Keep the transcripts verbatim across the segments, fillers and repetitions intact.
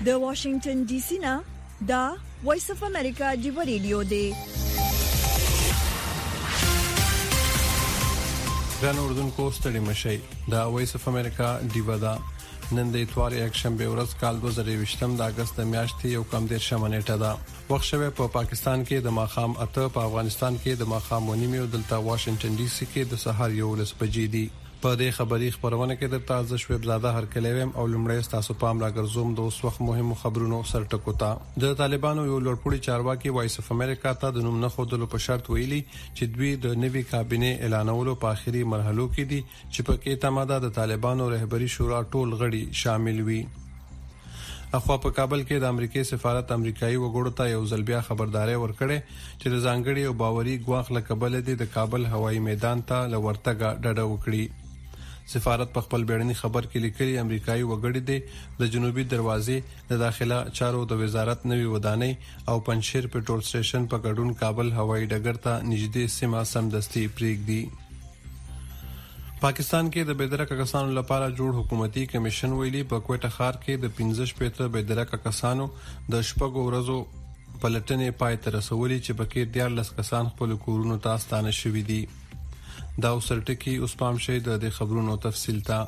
د واشنگټن ډي سي نه دا وایس اف امریکا دی ریډیو دی. ګران اردوونکو ستړي مشئ. دا وایس اف امریکا دی ودا نن د اتوار اکشن به ورځ کال دوه زره ویشتم د اگست میاشتې یو کم دیر شمنېټه ده. وخت شوه په پاکستان کې د ماخام اته، په افغانستان کې د ماخام ونیمه او دلته واشنگټن ډي سي کې د سهار یو لس بجې دي. په دې خبري خبرونه کې د تازه شویب زاده هر کلیم او لمړی تاسو پام راګرځوم د اوس وخت مهمو خبرونو سرټکو ته. د طالبانو یو لوړپوړي چارواکي وایس اف امریکا ته د نوم نه خودلو په شرط ویلي چې دوی د نوي کابینه اعلانولو په اخري مرحلو کې دي چې په کې تماده د طالبانو رهبری شورا ټول غړي شامل وي. اخوا په کابل کې د امریکای سفارت امریکایي وګړو ته یو ځل بیا خبرداري ورکړې چې د ځانګړي او باوري ګواخ لکبل دي د کابل هوایي میدان ته لورتګه ډډه وکړي. سفارت په خپل بیړني خبر کې لیکلي امریکایي وګړي دي د جنوبي دروازې د داخله چارو د وزارت نوي ودانۍ او پنځشیر پټرول سټیشن په ګډون کابل هوایي ډګر ته نږدې سیمه سمدستي پریږدي. پاکستان کې د بېدرکه کسانو لپاره جوړ حکومتي کمیشن ویلي په کوټه ښار کې د پنځه شپږ بېدرکه کسانو د شپږو ورځو پلټنې پای ته رسولې چې پکې دیارلس کسان خپل کورونو ته ستانه شوي دي. دا وسرټکی اوس پام شي د خبرونو تفصیل ته.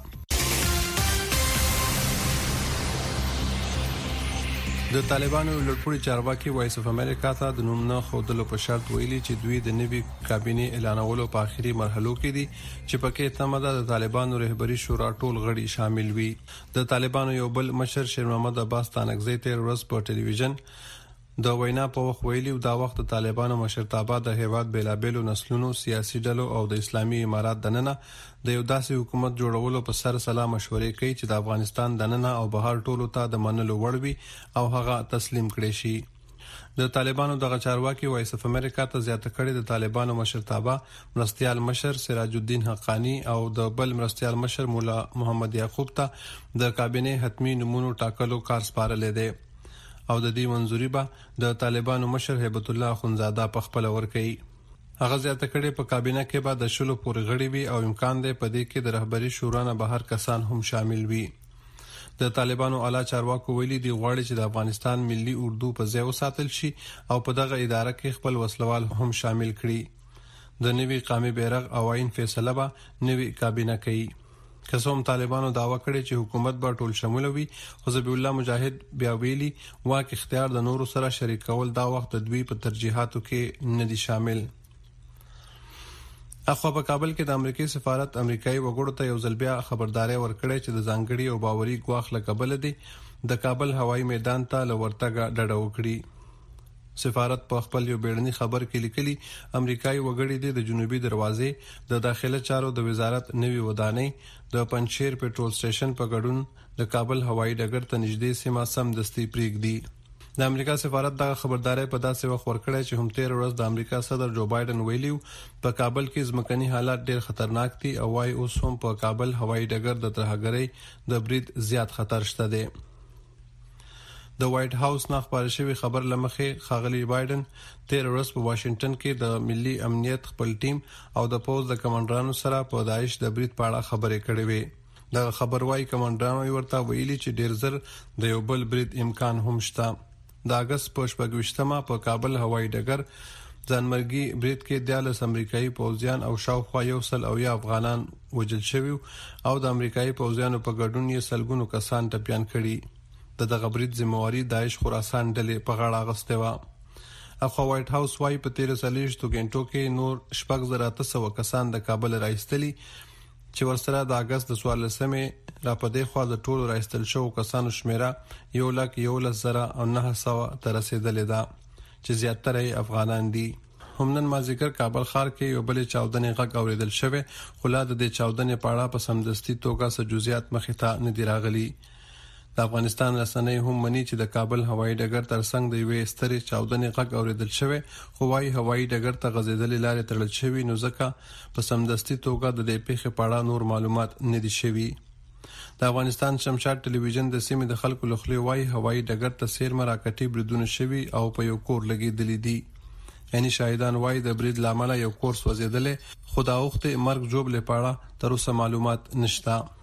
د طالبانو لوړپوړي چارواکي وایس اف امریکا ته د نوم نه خودلو په شرط ویلي چې دوی د نوي کابینه اعلانولو په اخري مرحلو کې دي چې پکې تماده د طالبانو رهبری شورا ټول غړي شامل وي. د طالبانو یو بل مشر شیر محمد عباس تانکزی تیر ورځ په ټلویزیون د وینا په وخت ویلي دا وخت طالبانو مشرتابه د هیواد بیلابېلو نسلونو سیاسي ډلو او د اسلامي امارات دننه د یو داسې حکومت جوړولو په سر سلا مشورې کوي چې د افغانستان دننه او بهر ټولو ته د منلو وړ وي او هغه تسلیم کړي شي. د طالبانو دغه چارواکي وایس اف امریکا ته زیاته کړي د طالبانو مشرتابه مرستيال مشر سراج الدین حقانی او د بل مرستيال مشر مولا محمد یعقوب ته د کابینه حتمی نمونو ټاکلو کار سپارل دي او د دې منځوري به د طالبانو مشر هیبت الله اخونزاده په خپل ور کوي. هغه زیاته کړي په کابینه کې به د شلو پورې غړي وي او امکان دی په دې کې د رهبری شورا نه بهر کسان هم شامل وي. د طالبانو اعلی چارواکو ویلي دی غواړي چې د افغانستان ملي اردو په ځای وساتل شي او په دغه اداره کې خپل وسلوال هم شامل کړي. د نوي قومي بیرغ او عین فیصله به نوي کابینه کوي. قسم طالبانو داوا کړی چې حکومت به ټول شامل وي خو ذبیح الله مجاهد بیا ویلي واک اختیار د نورو سره شریک کول دا وخت د دوی په ترجیحاتو کې نه دي شامل. اخوا په کابل کې د امریکای سفارت امریکایي وګړو ته یو ځل بیا خبرداري ورکړې چې د ځانګړي او باوري ګواخ لکبل دي د کابل هوایي میدان ته لورتګه ډډه وکړي. سفارت په خپل یو بیړني خبر کې لیکلي امریکایي وګړي د جنوبي دروازې د داخله چارو د وزارت نوي ودانۍ د پنځشیر پټرول سټیشن په ګډون د کابل هوایي ډګر ته نږدې سیمه سمدستي پریږدي. د امریکا سفارت دا خبرداري په داسې وخت ورکړی چې هم تیر ورځ د امریکا صدر جو بایدن ویلیو په کابل کې ځمکني حالات ډېر خطرناک دي او وايي اوس هم په کابل هوایي ډګر د ترهګرۍ د برید زیات خطر شته دی. د وایټ هاوس نه خبر شوی خبر لمخې خاغلی بایدن تیر ورځ په واشنگټن کې د ملي امنیت خپل ټیم او د پوز د کمانډرانو سره په داعش د برید په اړه خبرې کړې وې. د خبر وايي کمانډرانو ورته ویلي چې ډیر زر د یو بل برید امکان هم شته. د اگست په شپږمه په کابل هوایي ډګر ځانمرګي برید کې دیالس امریکایي پوځیان او شاوخوا یو سل او یا افغانان وژل شوي او د امریکایي پوځیانو په ګډون یې سلګونو کسان ټپيان کړي. د دغه برید ذمہواری داعش خراسان ډلې په غاړه اخیسته و. اخوا وایټ هاوس وايي په تیر سلیشتو غنټو کې نور شپږ زره اته سوه کسان د کابل راایستلي چې ورسره د اگست د څوارلسمې را پدې خوا د ټولو راایستل شو کسانو شمیره یو لک یو لس زره او نه سوه ته رسیدلې ده چې زیاتره افغانان دي. همنن مازیګر کابل ښار کې یو بل چاودنې غږ اوریدل شوی خو لا د دې چاودنې په اړه په سمدستي توګه څه جزئیات مخې ته نه دي راغلي. د افغانستان رسنۍ هم مني چې د کابل هوایي ډګر ترڅنګ د یوې سترې چاودنې غږ اوریدل شوی خو وايي هوایي ډګر ته غځېدلې لارې تړل شوي نو ځکه په سمدستي توګه د دې پیښې په اړه نور معلومات نه دي شوي. د افغانستان شمشاد ټلویزیون د سیمې د خلکو لخوا وايي هوایي ډګر ته سیرمه راکټي بریدونه شوي او په یو کور لګېدلې دي. یعنی شاهدان وايي د برید لامل یو کور سوځېدلې خو دا وخت مرګ جوړ لپاره تر اوسه معلومات نشته.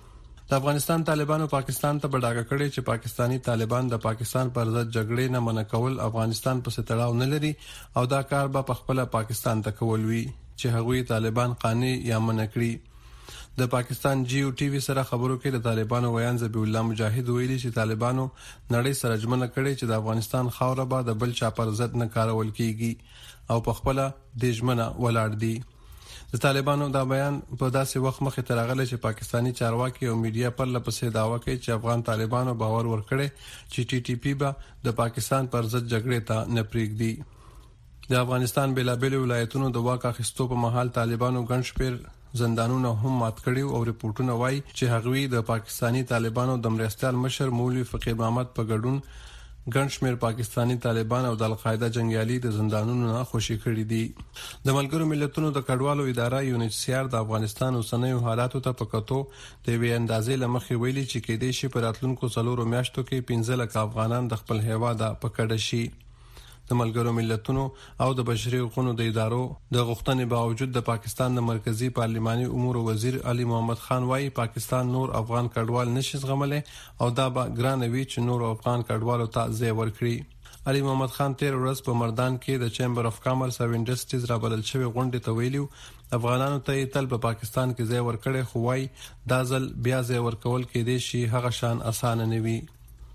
د افغانستان طالبانو پاکستان ته بډاګه کړي چې پاکستانی طالبان د پاکستان پر ضد جګړې نه منع کول افغانستان په ستړاو نه لري او دا کار به په خپل پاکستان ته کول وي چې هغوی طالبان قانع یا منع کړي د پاکستان جی او ټي وي سره خبرو کې د طالبانو ویان ذبیح الله مجاهد ویلي چې طالبانو نړۍ سره ژمنه کړې چې د افغانستان خاوره به د بل چا پر ضد نه کارول کیږي او په خپل د ژمنه ولاړ دي د طالبانو دا بیان په داسې وخت مخې ته راغلی چې پاکستانی چارواکي او میډیا پر لپسې داوا کوي چې افغان طالبانو باور ورکړي چې ټي ټي پی به د پاکستان پر ضد جګړې ته نه پریږدي د افغانستان بلابل ولایتونو د واک اخیستو په محل طالبانو ګڼ شمېر زندانونه هم مات کړي او ریپورتونه وایي چې هغوی د پاکستانی طالبانو د مرستيال مشر مولوي فقیر محمد په ګډون ګڼ شمېر پاکستانی طالبان او د القاعده جنگیالي د زندانونو نه خوشي کړي دي د ملګرو ملتونو د کډوالو اداره یو ان ایچ سی آر د افغانستان اوسنیو حالاتو ته پکاتو د وی اندازې لمخې ویلي چې کې د شي پر راتلونکو څلورو میاشتو کې پنځه لک افغانان د خپل هیواد په کډه شي د ملګرو ملتونو او د بشري حقوقو د ادارو د غوښتنې باوجود د پاکستان د مرکزی پارلماني امور وزیر علي محمد خان وايي پاکستان نور افغان کډوال نشي زغملای او دا به ګرانوي چې نور افغان کډوالو ته ځای ورکړي علي محمد خان تیر ورځ په مردان کې د چیمبر اف کامرس او انډستریز را بلل شوی غونډه ته ویلو افغانانو ته تل په پاکستان کې ځای ورکړي خو وايي دا ځل بیا ځای ورکول کې دي شي هغه شان اسانه نه وي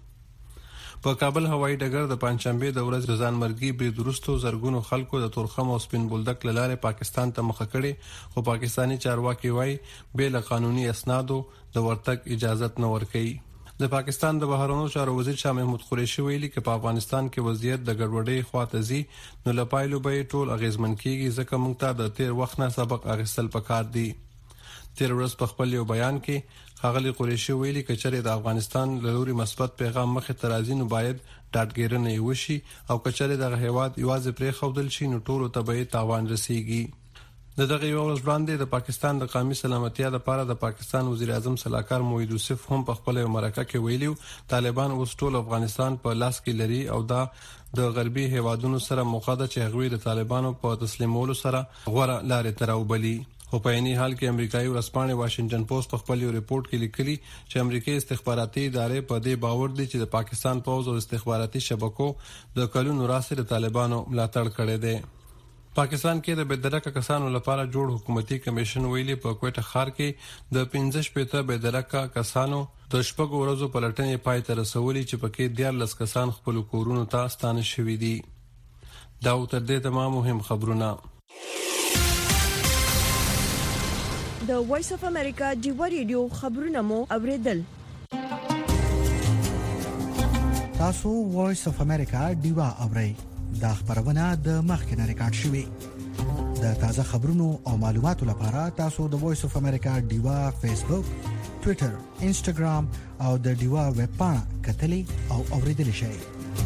په کابل هوایي ډګر د پنځشنبه د ورځې ځانمرګي برید وروسته زرګونو خلکو د تورخم او سپین بولدک لاره پاکستان ته مخه کړي خو پاکستانی چارواکي وايي بل قانوني اسنادو د ورتګ اجازه نه ورکړي د پاکستان د بهرنیو چارو وزیر شاه محمود قریشي ویلي چې په افغانستان کې وضعیت د ګډوډۍ خواته ځي نو لپایلو به ټول اغیزمن کیږي ځکه موږ ته د تیر وخت نه سبق اخیستل پکار دي تیر ورځ په خپل یو بیان کې خاغلی قریشي ویلي چې چېرې د افغانستان لوري مثبت پیغام مخه ترازی نو باید ډاټګیرنه وشي او کچره د هیواد یوازې پرې خودل شي نو ټولو تبعی تاوان رسیږي د دغه یو ورځ وړاندې د پاکستان د قومي سلامتیا لپاره د پاکستان وزیر اعظم صلاحکار موحد یوسف هم په خپل مرکه کې ویلي طالبان اوس ټول افغانستان په لاس کې لري او دا د غربي هیوادونو سره موقعده چې هغوی د طالبانو په تسلیمولو سره غوړه لارې تراوبلي خو په عیني حال کې امریکایي ورځپاڼه واشنگټن پوسټ په خپل یو ریپورت کې لیکلي چې امریکایي استخباراتي ادارې په دې باور دي چې د پاکستان پوځ او استخباراتي شبکو د کلونو راهیسې د طالبانو ملاتړ کړی دی پاکستان کې د بدرکه کسانو لپاره جوړ حکومتي کمیشن ویلي په کوټه ښار کې د پنځه شپږ بدرکه کسانو د شپږ ورځو پلټنې پای ته رسولي چې پکې دیارلس کسان خپل کورونو ته ستانه شوي دي دا تر دې تمام مهم خبرونه د وایس اف امریکا ډیو ریډیو خبرونه مو اوریدل تاسو وایس اف امریکا ډیو اورئ دا خبرونه د مخکنه ریکارډ شوی د تازه خبرونو او معلوماتو لپاره تاسو د وایس اف امریکا ډیو فیسبوک ټوئیټر انسټاګرام او د ډیو ویب پاڼه کتلی او اوریدل شئ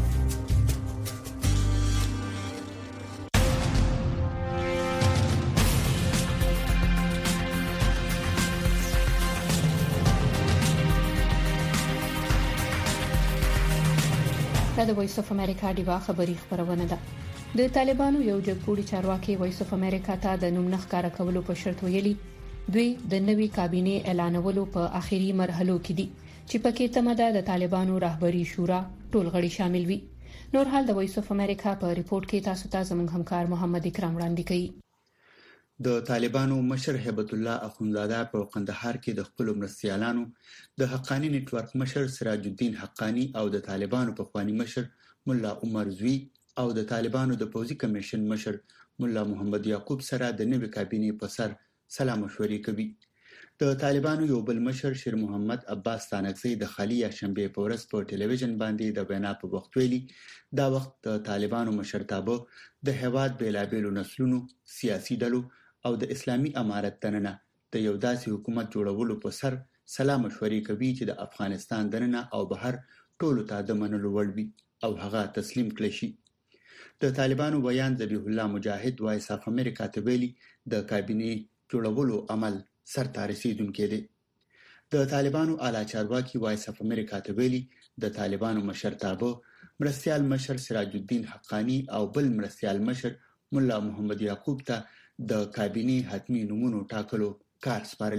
دا د وایس اف امریکا ډیوا خبری خبرونه ده د طالبانو یو جګپوړي چارواکي وایس اف امریکا ته د نوم نخکاره کولو په شرط ویلي دوی د نوي کابینه اعلانولو په اخیری مرحلو کې دي چې پکې تمه د طالبانو رهبری شورا ټول غړي شامل وي نور حال د وایس اف امریکا په ریپورت کې تاسو ته زموږ همکار محمد اکرام وړاندې کړي د طالبانو مشر هیبت الله اخونزاده په قندهار کې د خپل مرستيالانو د حقانی نتورک مشر سراج الدین حقانی او د طالبانو په خواني مشر مولا عمر زوی او د طالبانو د پوزي کمیشن مشر مولا محمد یعقوب سره د نوې کابینې په سر سلام مشورې کوي د طالبانو یو بل مشر شیر محمد عباس تانکزی د خالی شنبه په ورځ په ټلویزیون باندې د وینا په وخت ویلي دا وخت د طالبانو مشرتابه د هواد بیلابېلو نسلونو سیاسي ډلو او د اسلامي امارت تننه د یو داسې حکومت جوړولو په سر سلام مشورې کوي چې د افغانستان دننه او بهر ټولو ته د منلو وړ وي او هغه تسلیم کړي شي د طالبانو بیان ذبیح الله مجاهد وایس اف امریکا ته ویلي د کابینې جوړولو عمل سرته رسیدونکې دی د طالبانو اعلی چارواکي وایس اف امریکا ته ویلي د طالبانو مشرتابه مرستيال مشر سراج الدین حقانی او بل مرستيال مشر مولا محمد یعقوب ته د کابینې حتمی نمونو ټاکلو کار سپارلې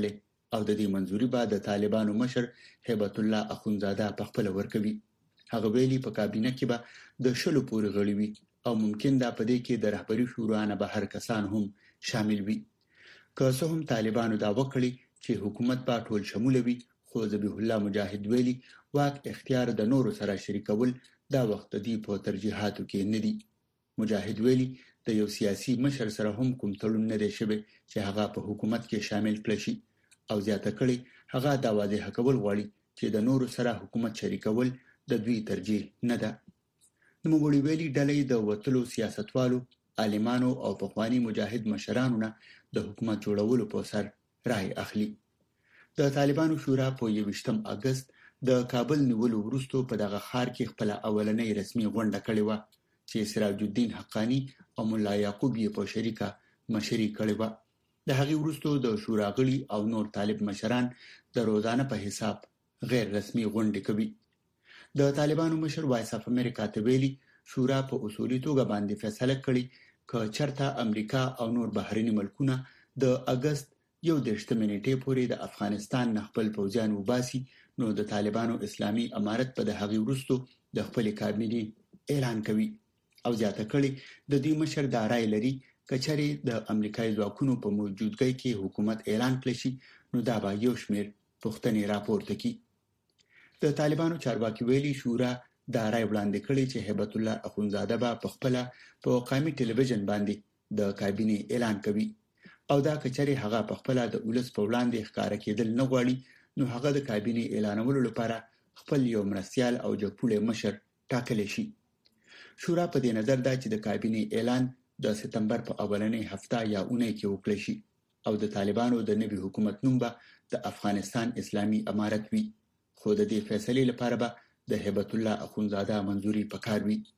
او د دې منځوري به د طالبانو مشر هیبت الله اخونزاده په خپل ورکوي. هغه ویلي په کابینه کې به د شلو پورې غړي وي او ممکن دا په دې کې د رهبری شورا نه بهر کسان هم شامل وي. که څه هم طالبانو دا وکړي چې حکومت به ټول شمول وي، خو ذبیح الله مجاهد ویلي واک اختیار د نورو سره شریکول دا وخت دی په ترجیحاتو کې نه دي. مجاهد ویلي د یو سیاسي مشر سره هم کوم تړون نه دی شوی چې هغه په حکومت کې شامل کړي شي او زیاته کړي هغه دا واضح کول غواړي چې د نورو سره حکومت شریکول د دوی ترجیح نه ده. نوموړي ویلي ډلې د وټلو سیاستوالو، عالمانو او پخوانی مجاهد مشرانو نه د حکومت جوړولو په سر رای اخلي. د طالبانو شورا په یوویشتم اگست د کابل نیولو وروسته په دغه ښار کې خپل اولنۍ رسمي غونډه کړې و چې سراج الدین حقانی او مولا یعقوب یې په شریکه مشري کړې و. د هغې وروسته د شورا غړي او نور طالب مشران د روزانه په حساب غیر رسمي غونډې کوي. د طالبانو مشر وایس اف امریکا ته ویلي شورا په اصولي توګه باندې فیصله کړې چې چرته امریکا او نور بهرني ملکونه د اگست یو دشتمه نیټې پورې د افغانستان نه خپل پوځیان وباسي، نو د طالبانو اسلامي امارت په د هغې وروسته د خپل کابینې اعلان کوي او زیاته کړي د دې مشر دا رای لري کچري د امریکایي ځواکونو په موجودګۍ کې حکومت اعلان کړي شي نو دا به یو شمېر پوښتنې راپورته کړي. د طالبانو چارواکي ویلي شورا دا رای وړاندې کړي چې هیبت الله اخونزاده به په خپل په قومي ټلویزیون باندې د کابینې اعلان کوي او دا کچري هغه په خپل د ولس په وړاندې ښکارا کېدل نه غواړي نو هغه د کابینې اعلانولو لپاره خپل یو مرستيال او جګپوړی مشر ټاکلی شي. شورا په دې نظر دا چې د کابینې اعلان د سپتمبر په اولنۍ هفته یا اونۍ کې وکړي شي او د طالبانو د نوي حکومت نوم به د افغانستان اسلامي امارت وي، خو د دې فیصلې لپاره به د هیبت الله اخونزاده منځوري پکار وي.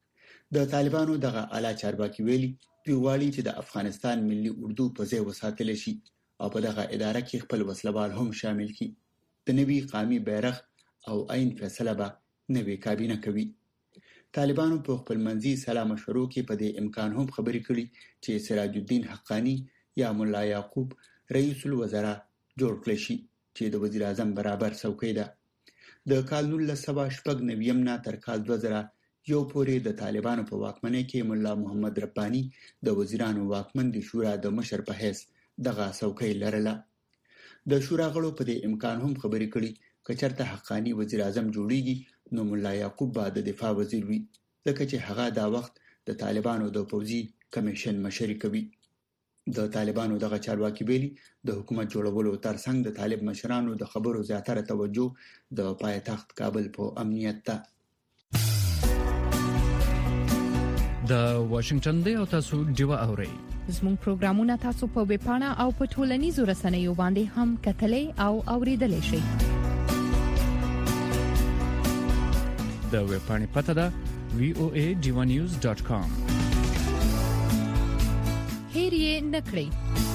د طالبانو دغه اعلی چارواکي ویلي دوی غواړي چې د افغانستان ملي اردو په ځای وساتل شي او په دغه اداره کې خپل وسلوال هم شامل کړي. د نوي قومي بیرغ او عین فیصله به نوي کابینه کوي. طالبانو په خپل منځي سلا مشورو کې په دې امکان هم خبرې کړي چې سراج الدین حقانی یا مولا یعقوب رئیس الوزرا جوړ کړي شي چې د وزیر اعظم برابر څوکۍ ده. د کال نولس سوه شپږ نوي نه تر کال دوه زره یو پورې د طالبانو په واکمنۍ کې مولا محمد ربانی د وزیرانو واکمن د شورا د مشر په حیث دغه څوکۍ لرله. د شورا غړو په دې امکان هم خبرې کړي چې چرته حقانی وزیر اعظم جوړیږي نو مولا یعقوب به د دفاع وزیر وي ځکه چې هغه دا وخت د طالبانو د پوځي کمیشن مشري کوي. د طالبانو دغه چارواکي ویلي د حکومت جوړولو ترڅنګ د طالب مشرانو د خبرو زیاتره توجه د پایتخت کابل په امنیت ته. د واشنگټن دی او تاسو ډیوا اورئ. زموږ پروګرامونه تاسو په ویب پاڼه او په ټولنیزو رسنیو باندې هم کتلای او اوریدلای شئ. د ویب پاڼې پته ده وی او ای ډیوا نیوز ډاټ کام. هیر یې نکړئ.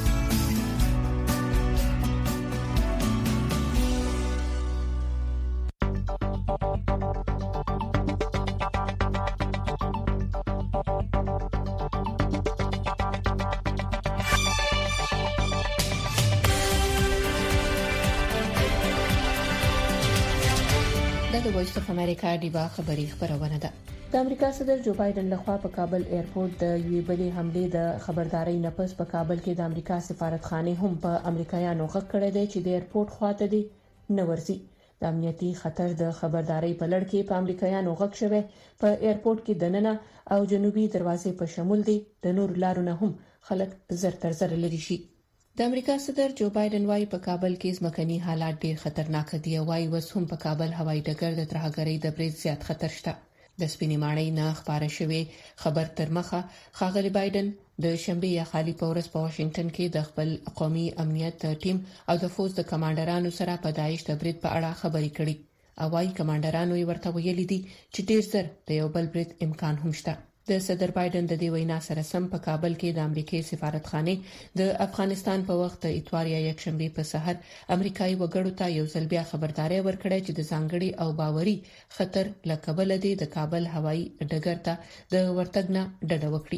د وایس اف امریکا ډیوا خبری خبرونه ده. د امریکا صدر جو بایدن لخوا په کابل ایرپورټ د یوې بلې حمله د خبرداري نه پس په کابل کې د امریکا سفارتخانه هم په امریکایانو غږ کړی دی چې د ایرپورټ خواته دی نه ورځي. د امنیتي خطر د خبرداري په لړ کې په امریکایانو غږ شوی په ایرپورټ کې دننه او جنوبي دروازې په شمول دي د نور لارو نه هم خلک زر تر زر لري شي. د امریکا صدر جو بایدن وايي په کابل کې ځمکني حالات ډیر خطرناک دي او وايي وس هم په کابل هوایي ډګر د ترهګرۍ د برید زیات خطر شته. د سپینې ماڼۍ نه خبره شوې خبر تر مخه ښاغلي بایدن د شنبه یا خالي پورس په واشنگټن کې د خپل قومي امنیت ټیم او د فوج د کمانډرانو سره په داعش د برید په اړه خبرې کړې او وايي کمانډرانو یې ورته ویلي دي چې ډیر زر د یو بل برید امکان هم شته. د صدر بایدن د دې وینا سره سم په کابل کې د امریکای سفارتخانه د افغانستان په وخت د اتوار یا یکشنبه په سحر امریکایي وګړو ته یو ځل بیا خبرداري ورکړه چې د ځانګړي او باوري خطر لکبل دي د کابل هوایي ډګر ته د ورتګ نه ډډه وکړي.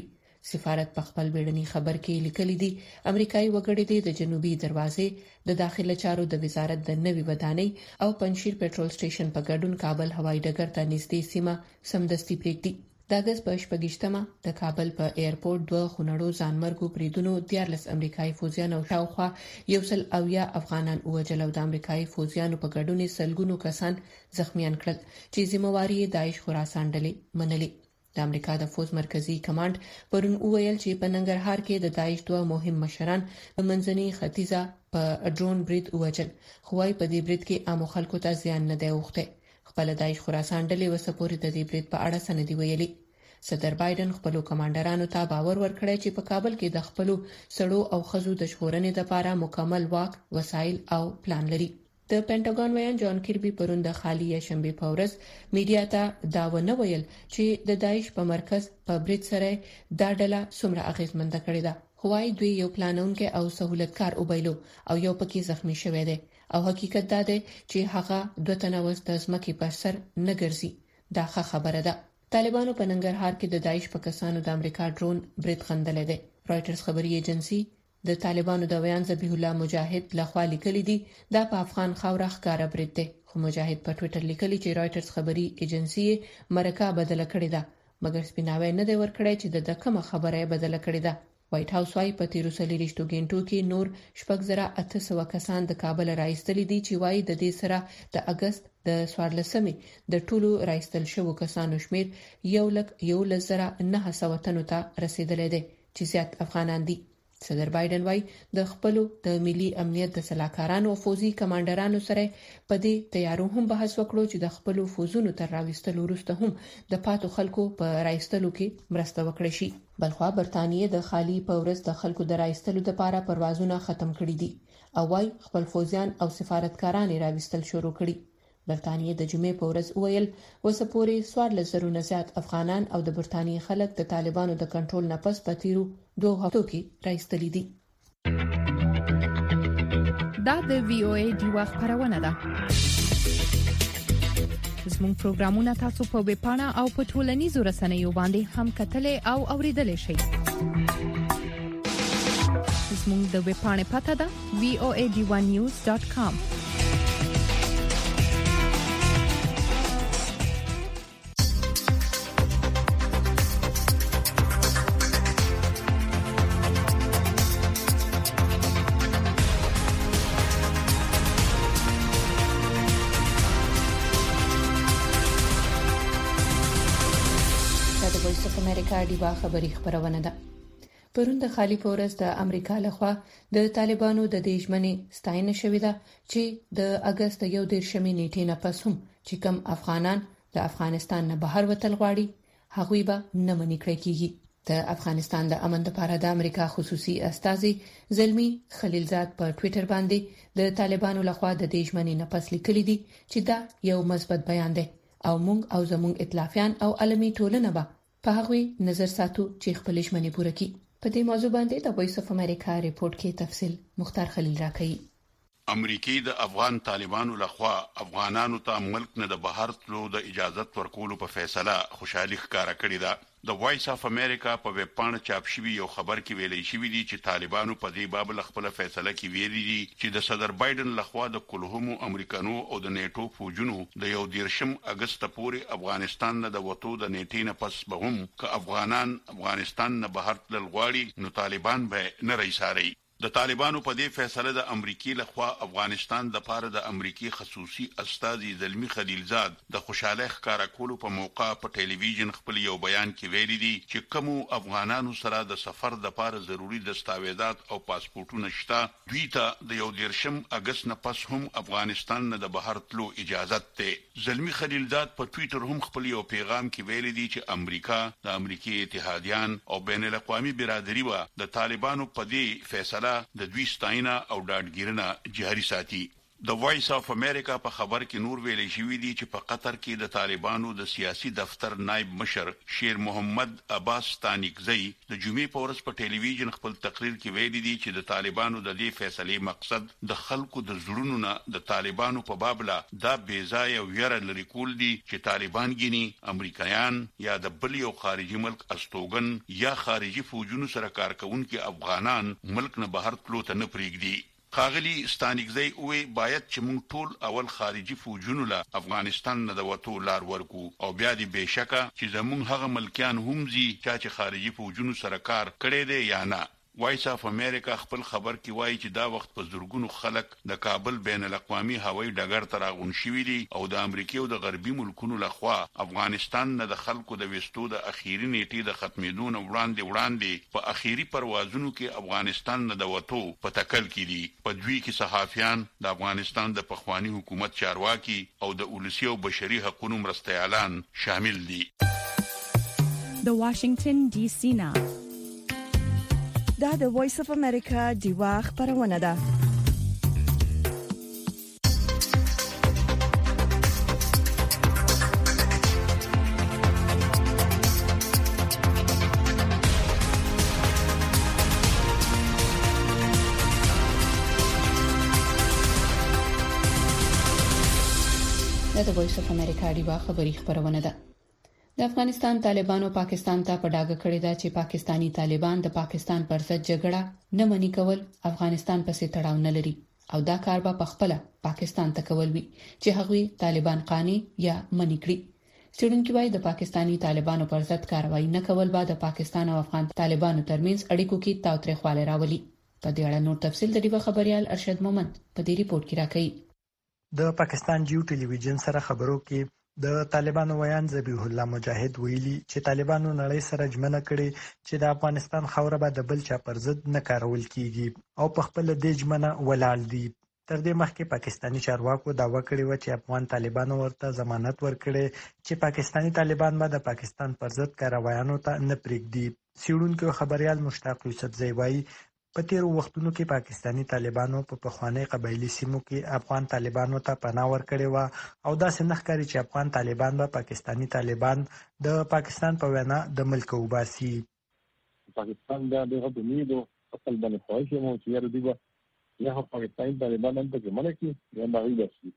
سفارت په خپل بیړني خبر کې لیکلي دي امریکایي وګړي د جنوبي دروازې د داخله چارو د وزارت د نوي ودانۍ او پنشیر پټرول سټیشن په ګډون کابل هوایي ډګر ته نږدې سیمه سمدستي پریږدي. د اگست په شپږشتمه د کابل په ایرپورټ دوه خونړو ځانمرګو بریدونو دیارلس امریکایي فوجیان او شاوخوا یو سل اویا افغانان وژل او د امریکایي فوجیانو په ګډون سلګونو کسان زخمیان کړل چې ذمہواري داعش خراسان ډلې منلې. د امریکا د فوج مرکزی کمانډ پرون وویل چې په ننګرهار کې د داعش دوه مهم مشران په منځني ختیځه په ډرون برید وژل، خو وايي په دې برید کې عام خلکو ته زیان نه دی اوښتی. خپل داعش خراسان ډلې وسپوري د دې برید په اړه سندې ویلي. صدر بایدن خپل کمانډرانو ته باور ورکړی چې په کابل کې د خپل سړو او خزو د ژغورنې لپاره مکمل واک، وسایل او پلان لري. د پینټاګون ویان جان کیربي پرون د خالی شنبه په ورځ میډیا ته دا ونه ویل چې د داعش په مرکز په برید سره دا ډله څومره اغیزمنده کړې ده، خو وايي دوی یو پلانونکي او سہولتکار وبایلو او یو پکې زخمی شوی دی او حقیقت دا دی چې هغه دوه تنه وس د ځمکې پر سر نه ګرځي. دا ښه خبره ده. طالبانو په ننګرهار کې د داعش په کسانو د امریکا ډرون برید خندلې ده. رائټرز خبري ایجنسی د طالبانو د ویان ذبیح الله مجاهد لخوا لیکلي دي دا په افغان خاوره ښکارا برید دی، خو مجاهد په ټوئیټر لیکلي چې رائټرز خبري ایجنسی مرکه بدله کړې ده، مګر سپیناوی نه دی ورکړی چې د کومه خبره بدله کړې ده. وایټ هاوس وايي په تیرو سلیریشتو غینټو کې نور شپږ زره اته سوه کسان د کابل راایستلي دي چې وايي د دې سره د اگست د څوارلسمې د ټولو راایستل شوو کسانو شمیر یو لک یو لزره نه سوه تنو ته رسیدلی دی چې زیات افغانان دي. صدر بایدن وايي د خپل د ملي امنیت د سلاکارانو او فوزي کمانډرانو سره په دې تیارو هم بحث وکړو چې د خپل فوزونو تر راوستلو وروسته هم د پاتو خلکو په راایستلو کې مرسته وکړي شي. بلخوا برتانیې د خالی په ورځ د خلکو د راایستلو لپاره پروازونه ختم کړي دي او وايي خپل فوزیان او سفارتکاران راوستل شروع کړي. برتانیې د جمعې په ورځ وویل وسپوري څوارلس زره نه زیات افغانان او د برتانیې خلک د طالبانو د کنټرول نه پس په تیرو دوه هفتو کې راایستلي دي. دا د وی او ای ډیوا خبرونه ده. زموږ پروګرامونه تاسو په ویب پاڼه او په ټولنیزو رسنیو باندې هم کتلای او اوریدلای شئ. زموږ د ویب پاڼې پته ده وی او ای ډی ون نیوز ډاټ کام. ډیوا خبری خبرونه ده. پرون د خالی پورس د امریکا لخوا د طالبانو د دیشمنې ستاینه شوې ده چې د اگست یو دیرشمې نیټې نه پس هم چې کوم افغانان د افغانستان نه بهر وتل غواړي هغوی به نه منې کړی کیږي. د افغانستان د امن لپاره د امریکا خصوصي استازي زلمی خلیلزاد په ټوئیټر باندې د طالبانو لخوا د دیشمنې نه پس لیکلي دي چې دا یو مثبت بیان دی او موږ او زموږ ائتلافیان او عالمي ټولنه به په هغوی نظر ساتو چې خپل ژمنې پوره کړي. په دې موضوع باندې د وایس اف امریکا ریپورت کې تفصیل مختار خلیل راکړي. امریکای د افغان طالبانو لخوا افغانانو ته ملک نه د بهر تلو د اجازه ورکولو په فیصله خوشحالي ښکارا کړې ده. د وایس اف امریکا په ویب پاڼه چاپ شوی یو خبر کې ویلي شوی دی چې طالبانو په دې باب خپل فیصله کې ویلي دي چې د صدر بایدن لخوا د کلهمو امریکانو او د نیټو فوجونو د یو دیرشم اگست پورې افغانستان نه د وټو د نیټې نه پس به هم ک افغانان افغانستان نه بهر تلل غواړي نو طالبان به نه رئیساري. د طالبانو په دې فیصله د امریکای لخوا افغانستان د پاره د امریکای خصوصي استازي زلمی خلیلزاد د خوشاله ښکارا کولو په موقع په ټلویزیون خپل یو بیان کې ویلي دي چې کوم افغانانو سره د سفر د پاره ضروری دستاویزات او پاسپورتونه شته دوی ته د یو دیرشم اگست نه پس هم افغانستان نه د بهر تلو اجازه ده. زلمی خلیلزاد په ټوئیټر هم خپل یو پیغام کې ویلي دي چې امریکا د امریکای اتحادیان او بین الاقوامي برادری و د طالبانو په دې فیصله د دوی ستاینه او ډاډګیرنه جاري ساتي. د وایس اف امریکا په خبر کې نور ویلي شوې دي چې په قطر کې د طالبانو د سیاسي دفتر نائب مشر شیر محمد عباس تانیکزی د جمعې په ورځ په ټلویزیون خپل تقریر کې ویلي دي چې د طالبانو د دې فیصلې مقصد د خلکو د زړونو نه د طالبانو په بابله دا بیځای او ویره لري کول دي چې طالبان ګینی امریکایان یا د بل یو خارجي ملک استوګن یا خارجي فوجونو سره کار کوونکي افغانان ملک نه بهر تلو ته نه پریږدي. خاغلی ستانګزی وی باید چې موږ ټول اول خارجي فوجونو له افغانستان نه د وټو لار ورکو او بیا دې بشکه چې زموږ هغه ملکیان هم زی چې خارجي فوجونو سره کار کړي دي یا نه. وایس اف امریکا خپل خبر کې وایي چې دا وخت په زورګونو خلک د کابل بین الاقوامي هوایي ډګر ته راغون شوي دي او د امریکا او د غربي ملکونو لخوا افغانستان نه د خلکو د وستو د اخیری نیټې د ختمېدو نه وړاندې وړاندې په اخیری پروازونو کې افغانستان نه د وټو په تکل کې دي. په دوی کې صحافیان د افغانستان د پخوانی حکومت چارواکي او د ولسی او بشري حقوقو مرستيالان شامل دي. د واشنگټن ډي سي نه دا د وایس اف امریکا دیوا خبرونه ده. دا د وایس اف امریکا دیوا خبری خبرونه ده. د افغانستان طالبانو پاکستان ته په ډاګه کړی دا چې پاکستانی طالبان د پاکستان پر ضد جګړه نه مني کول افغانستان پسې تړاو نه لري او دا کار به په خپل پاکستان ته کول وي چې هغوی طالبان قانع یا مني کړي. څېړونکو وايي د پاکستانی طالبانو پر ضد کاروایی نه کول به د پاکستان او افغان طالبانو ترمنځ اړیکو کې تاوتریخوالی راولي. په دې اړه نور تفصیل د ډیوه خبريال ارشد مومند په دې ریپورت کې راکړي. د پاکستان جیو ټلویزیون سره خبرو کې د طالبانو ویان ذبیح الله مجاهد ویلي چې طالبانو نړۍ سره ژمنه کړې چې د افغانستان خاوره به د بل چا پر ضد نه کارول کیږي او په خپل د ژمنه ولاړ دي. تر دې مخکې پاکستانی چارواکو دعوا کړې و چې افغان طالبانو ورته ضمانت ورکړي چې پاکستانی طالبان به د پاکستان پر ضد کاروایانو ته نه پریږدي. څېړونکو خبريال مشتاق یوسفزی وایي په تیرو وختونو کې پاکستانی طالبانو په پخوانی قبایلی سیمو کې افغان طالبانو ته پناه ورکړې و او دا څنګه ښکاري چې افغان طالبان به پاکستانی طالبان د پاکستان په وینا د ملک وباسي. پاکستان دا دغه د نیدو خپل باندې خواهش مو چې یاره دیګه یا پاکستانی طالبان هم ته ملکی یا باغی داسي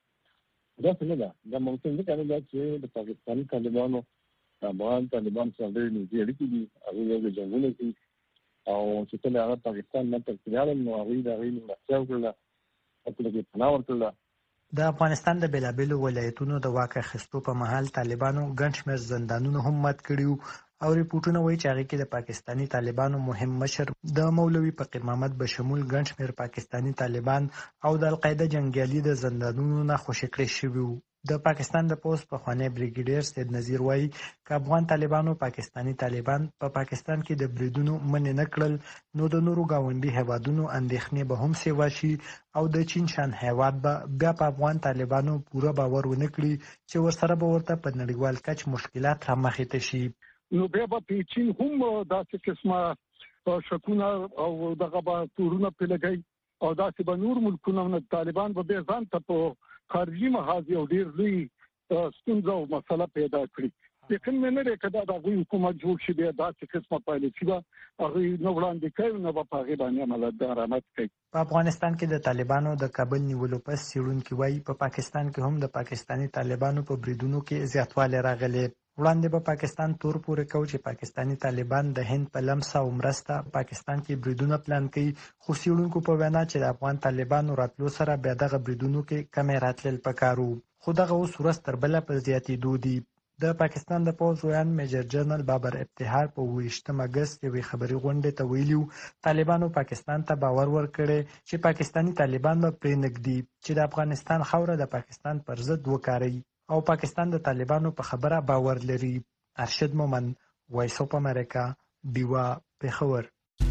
دا څنګه دا دا ممکن نه کړي چې د پاکستانی طالبانو افغان طالبان سره د نږدې اړیکې دي هغه یو جنگونه کوي او چې کله هغه پاکستان نه ترکیاله نو هغه د غوښتنې مخاطب کړل او په پناه ورکړل. د افغانستان د بیلابیلو ولایتونو د واک اخیستو په مهال طالبانو ګڼ شمېر زندانونه هم مات کړي او ریپورتونه وایي چې هغه کې د پاکستانی طالبانو مهم مشر د مولوي فقیر محمد بشمول ګڼ شمېر پاکستانی طالبان او د القاعده جنگیالي د زندانونو نه خوشي کړي شوي. د پاکستان د پوسټ پخوانی بریګیډیر سید نذیر وایي چې افغان طالبانو پاکستانی طالبان په پا پاکستان کې د بریدونو منې نه کړل نو د نورو گاونډي هیوادونو اندېښنې به هم سیوا شي او د چین شان هیواد به بیا په افغان طالبانو پوره باور ونه کړي چې ورسره به ورته په نړیوال کچ مشکلات را مخې ته شي. نو بیا به چین هم داسې قسمه شکونه او دغه به تورونه پې لګوي او داسې به نور ملکونه طالبان به بیا ځان ته په خارجي محاذ یو ډېر لوی ستونزه او مسله پیدا کړي. لیکن مې نه لري کدا د غوي حکومت جوړ شي بیا داسې قسمه پالیسي به هغه نو وړاندې کوي نو په هغه باندې عمل درآمد کوي. په افغانستان کې د طالبانو د کابل نیولو پس څېړونکي وایي په پاکستان کې هم د پاکستانی طالبانو په بریدونو کې زیاتوالی راغلی. وړاندې به پاکستان تور پورې کو چې پاکستانی طالبان د هند په لمسه او مرسته پاکستان کې بریدونه پلان کوي خو څېړونکو په وینا چې د افغان طالبانو راتلو سره بیا دغه بریدونو کې کمې راتلل پکارو خو دغه اوس ورځ تر بله په زیاتېدو دي. د پاکستان د پوځ ویان میجر جنرال بابر ابتهار په اوویشتم اګست یوې خبري غونډې ته ویلي طالبانو پاکستان ته باور ورکړی چې پاکستانی طالبان به پرې نږدي چې د افغانستان خاوره د پاکستان پر ضد وکاروي او پاکستان د طالبانو په خبره باور لري. ارشد مومند وایس اف امریکا دیوا پېښور.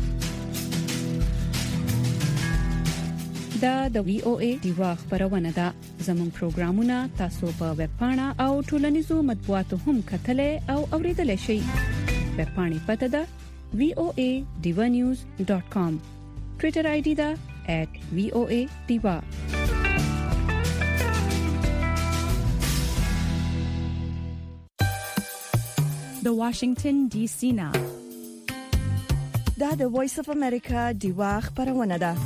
دا د وی او ای دیوا خبرونه ده. زموږ پروګرامونه تاسو په ویب پاڼه او ټولنیزو مطبوعاتو هم کتلای او اوریدلای شئ. ویب پاڼې پته ده وی او ای دیوا نیوز ډاٹ کام. ټوئیټر آی ډی ده ایٹ وی او ای دیوا. د واشنگټن ډي سي نه دا د وایس اف امریکا دیوا خبرونه ده.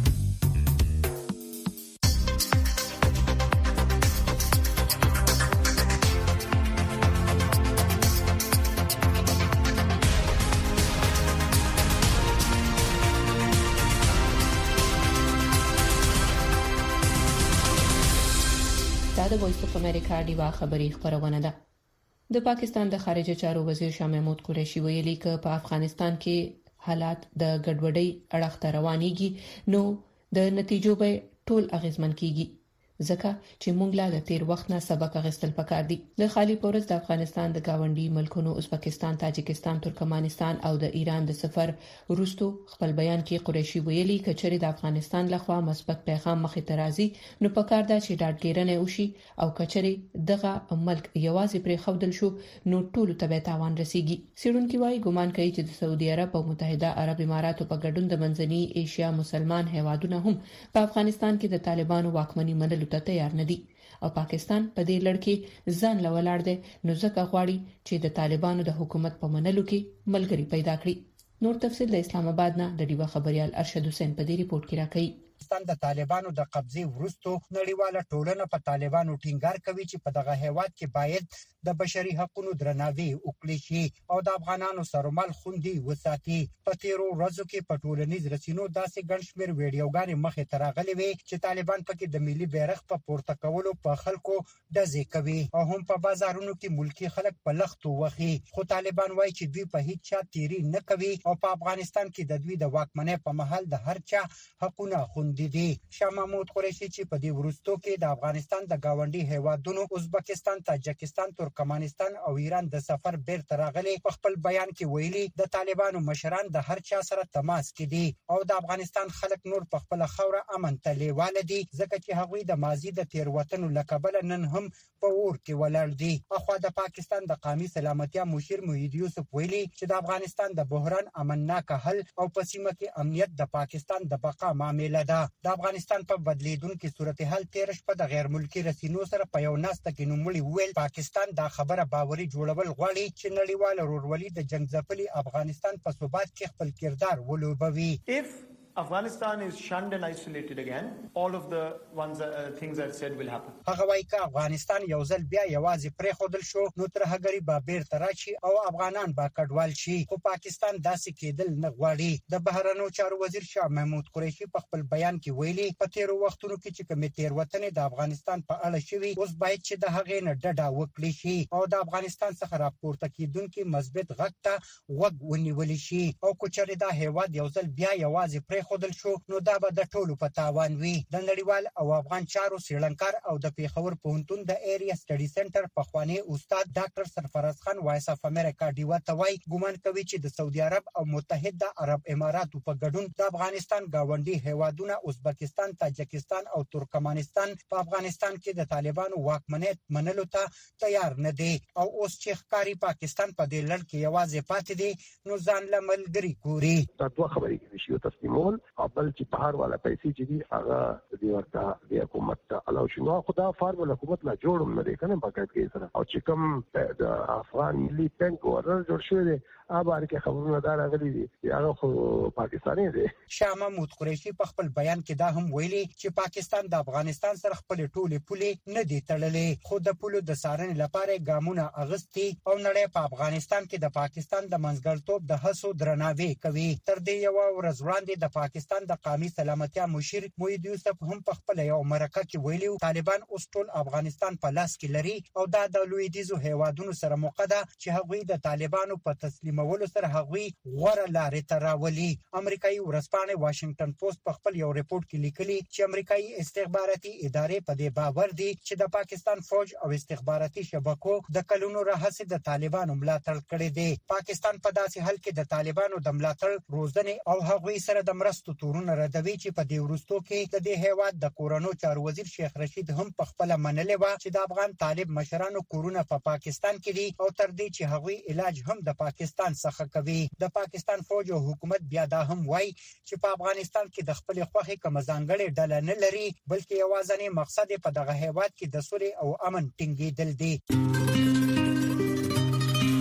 دا د وایس اف امریکا دیوا خبری خبرونه ده. د پاکستان د خارجه چارو وزیر شاه محمود قریشي ویلي ک په افغانستان کې حالات د ګډوډۍ اړخ ته روانيږي نو د نتیجو به ټول اغیزمن کیږي ځکه چې موږ لا د تیر وخت نه سبق اخیستل پکار دي. د خالي پورز د افغانستان د گاونډي ملکونو ازبکستان، تاجکستان، ترکمنستان او د ایران د سفر وروسته خپل بیان کې قریشي ویلي ک چې د افغانستان لخوا مثبت پیغام مخې ته راځي نو پکار ده چې ډاډګیرنه وشي او کچري دغه ملک یوازې پر خودل شو نو ټول ته تاوان رسیږي. سیډونکو وايي ګومان کوي چې د سعودي عرب او متحده عرب اماراتو په ګډون د منځني ایشیا مسلمان هیوادونو هم په افغانستان کې د طالبانو واکمنۍ منلو ته تیار نه دي او پاکستان په دې لړ کې ځان لولاړ دی نو ځکه غواړي چې د طالبانو د حکومت په منلو کې ملګری پیدا کړي. نور تفصیل د اسلام آباد نه د ډیوا خبريال ارشد حسین په دې ریپورت کې راکړي. پاکستان د طالبانو د قبضې وروسته نړیواله ټولنه په طالبانو ټینګار کوي چې په دغه هیواد کې باید د بشري حقوقو درناوی وکړي شي او د افغانانو سرمال خوندي وساتي. په تیرو ورځو کې په ټولنیز رسنیو داسې ګڼ شمېر ویډیوګانې مخې ته راغلي وي چې طالبان پکې د ملي بیرغ په پورته کولو په خلکو ډزې کوي او هم په بازارونو کې ملکی خلک په لختو وخی. خو طالبان وایي چې دوی په هیڅ چا تیری نه کوي او په افغانستان کې د دوی د واکمنۍ په محل د هر چا حقوقونه دي. شاه محمود قریشي چې په دې ورستو کې د افغانستان د گاونډي هیوادونو ازبکستان، تاجکستان، ترکمنستان او ایران د سفر بیرته راغلي په خپل بیان کې ویلي د طالبانو مشران د هر چا سره تماس کې دي او د افغانستان خلک نور په خپل خوره امن ته لیواله دي ځکه چې هغوی د ماضي د تیروتنو لکبل نن هم په اور کې ولاړ دي. اخوا د پاکستان د قومي سلامتیا مشیر موحد یوسف ویلي چې د افغانستان د بحران امنناک حل او په سیمه کې امنیت د پاکستان د بقا معاملې ده. د افغانستان په بدلیدونکو صورتحال تیر شپه د غیر ملکی رسنیو سره په یو ناسته کې نوموړي ویل پاکستان دا خبره باوري جوړول غواړي چې نړیوال ورورولي د جنگ ځپلي افغانستان په ثبات کې خپل کردار ولوبوي. If Afghanistan is shunned and isolated again, all of the ones uh, things I said will happen. هغه وايي چې افغانستان یو ځل بیا یوازې پرې خودل شو نو تر هغه به بیرته راشي او افغانان به کډوال شي. خو پاکستان داسې کېدل نه غواړي. د بهرنیو چارو وزیر شاه محمود قریشي په خپل بیان کې ویلي په تیرو وختونو کې چې کومې تیروتنې د افغانستان په اړه شوي اوس باید چې د هغې نه ډډه وکړي شي او د افغانستان څخه راپورته کیدونکو مثبت غږ ته غوږ ونیول شي او کوچري دا هیواد یو ځل بیا یوازې پرې خودل شو نو دا به د ټولو په تاوان وي. د نړیوال او افغان چارو سریلانکار او د پیښور پوهنتون د ایریا سټډي سنټر په خوانی استاد ډاکټر سرفراز خان وایس اف امریکا ډیوا توای ګومان کوي چې د سعودي عرب او متحده عرب اماراتو په ګډون د افغانستان گاونډي هیوادونه ازبکستان، تاجکستان او ترکمنستان په افغانستان کې د طالبانو واکمنۍ منلو ته تیار نه دي او اوس چې ښکاری پاکستان په دې لړ کې یوازې پاتې دي نو ځان لملګری ګوري. دا دوه خبرې کې شي تسلیمول بل چې بهر والا پیسې چې دي هغه د ورته د حکومت ته علاوه شنو خدا فارمول حکومت لا جوړم نه دی کنه باقاعده کې سره او چې کوم د افغان ملي بانک ورر جوړ شوی دی هغه کې خبرونه دا راغلي دي هغه خو پاکستاني دی. شاه محمود قریشي په خپل بیان کې دا هم ویلي چې پاکستان د افغانستان سره خپل ټولې پولې نه دي تړلې خو د پولو د سارنې لپاره ګامونه اغستي او نړۍ په افغانستان کې د پاکستان د منځګړتوب د هڅو درناوی کوي. تر دې یو ورځ وړاندې د پاکستان د قومي سلامتیا مشیر موحد یوسف هم په خپل یو مرکه کې ویلي طالبان اوس ټول افغانستان په لاس کې لري او دا د لویدیزو هیوادونو سره موقع ده چې هغوی د طالبانو په تسلیمولو سره هغوی غوړه لارې ته راولي. امریکایي ورځپاڼه واشنگټن پوسټ په خپل یو ریپورت کې لیکلي چې امریکایي استخباراتي ادارې په دې باور دي چې د پاکستان فوج او استخباراتي شبکو د کلونو راهیسې د طالبانو ملاتړ کړی دی. پاکستان په داسې حال کې د طالبانو د ملاتړ روزنې او هغوی سره د مرستو تورونه ردوي چې په دې ورستو کې د دې هیواد د کورونو چارو وزیر شیخ رشید هم په خپل منلې و چې د افغان طالب مشرانو کورونه په پا پاکستان کې دي او تر دې چې هغوی علاج هم د پاکستان څخه کوي. د پاکستان فوج او حکومت بیا دا هم وایي چې په افغانستان کې د خپل خوخي کوم ځانګړي ډله نه لري بلکې یوازینی مقصد په دغه هیواد کې د سولې او امن ټینګېدل دي.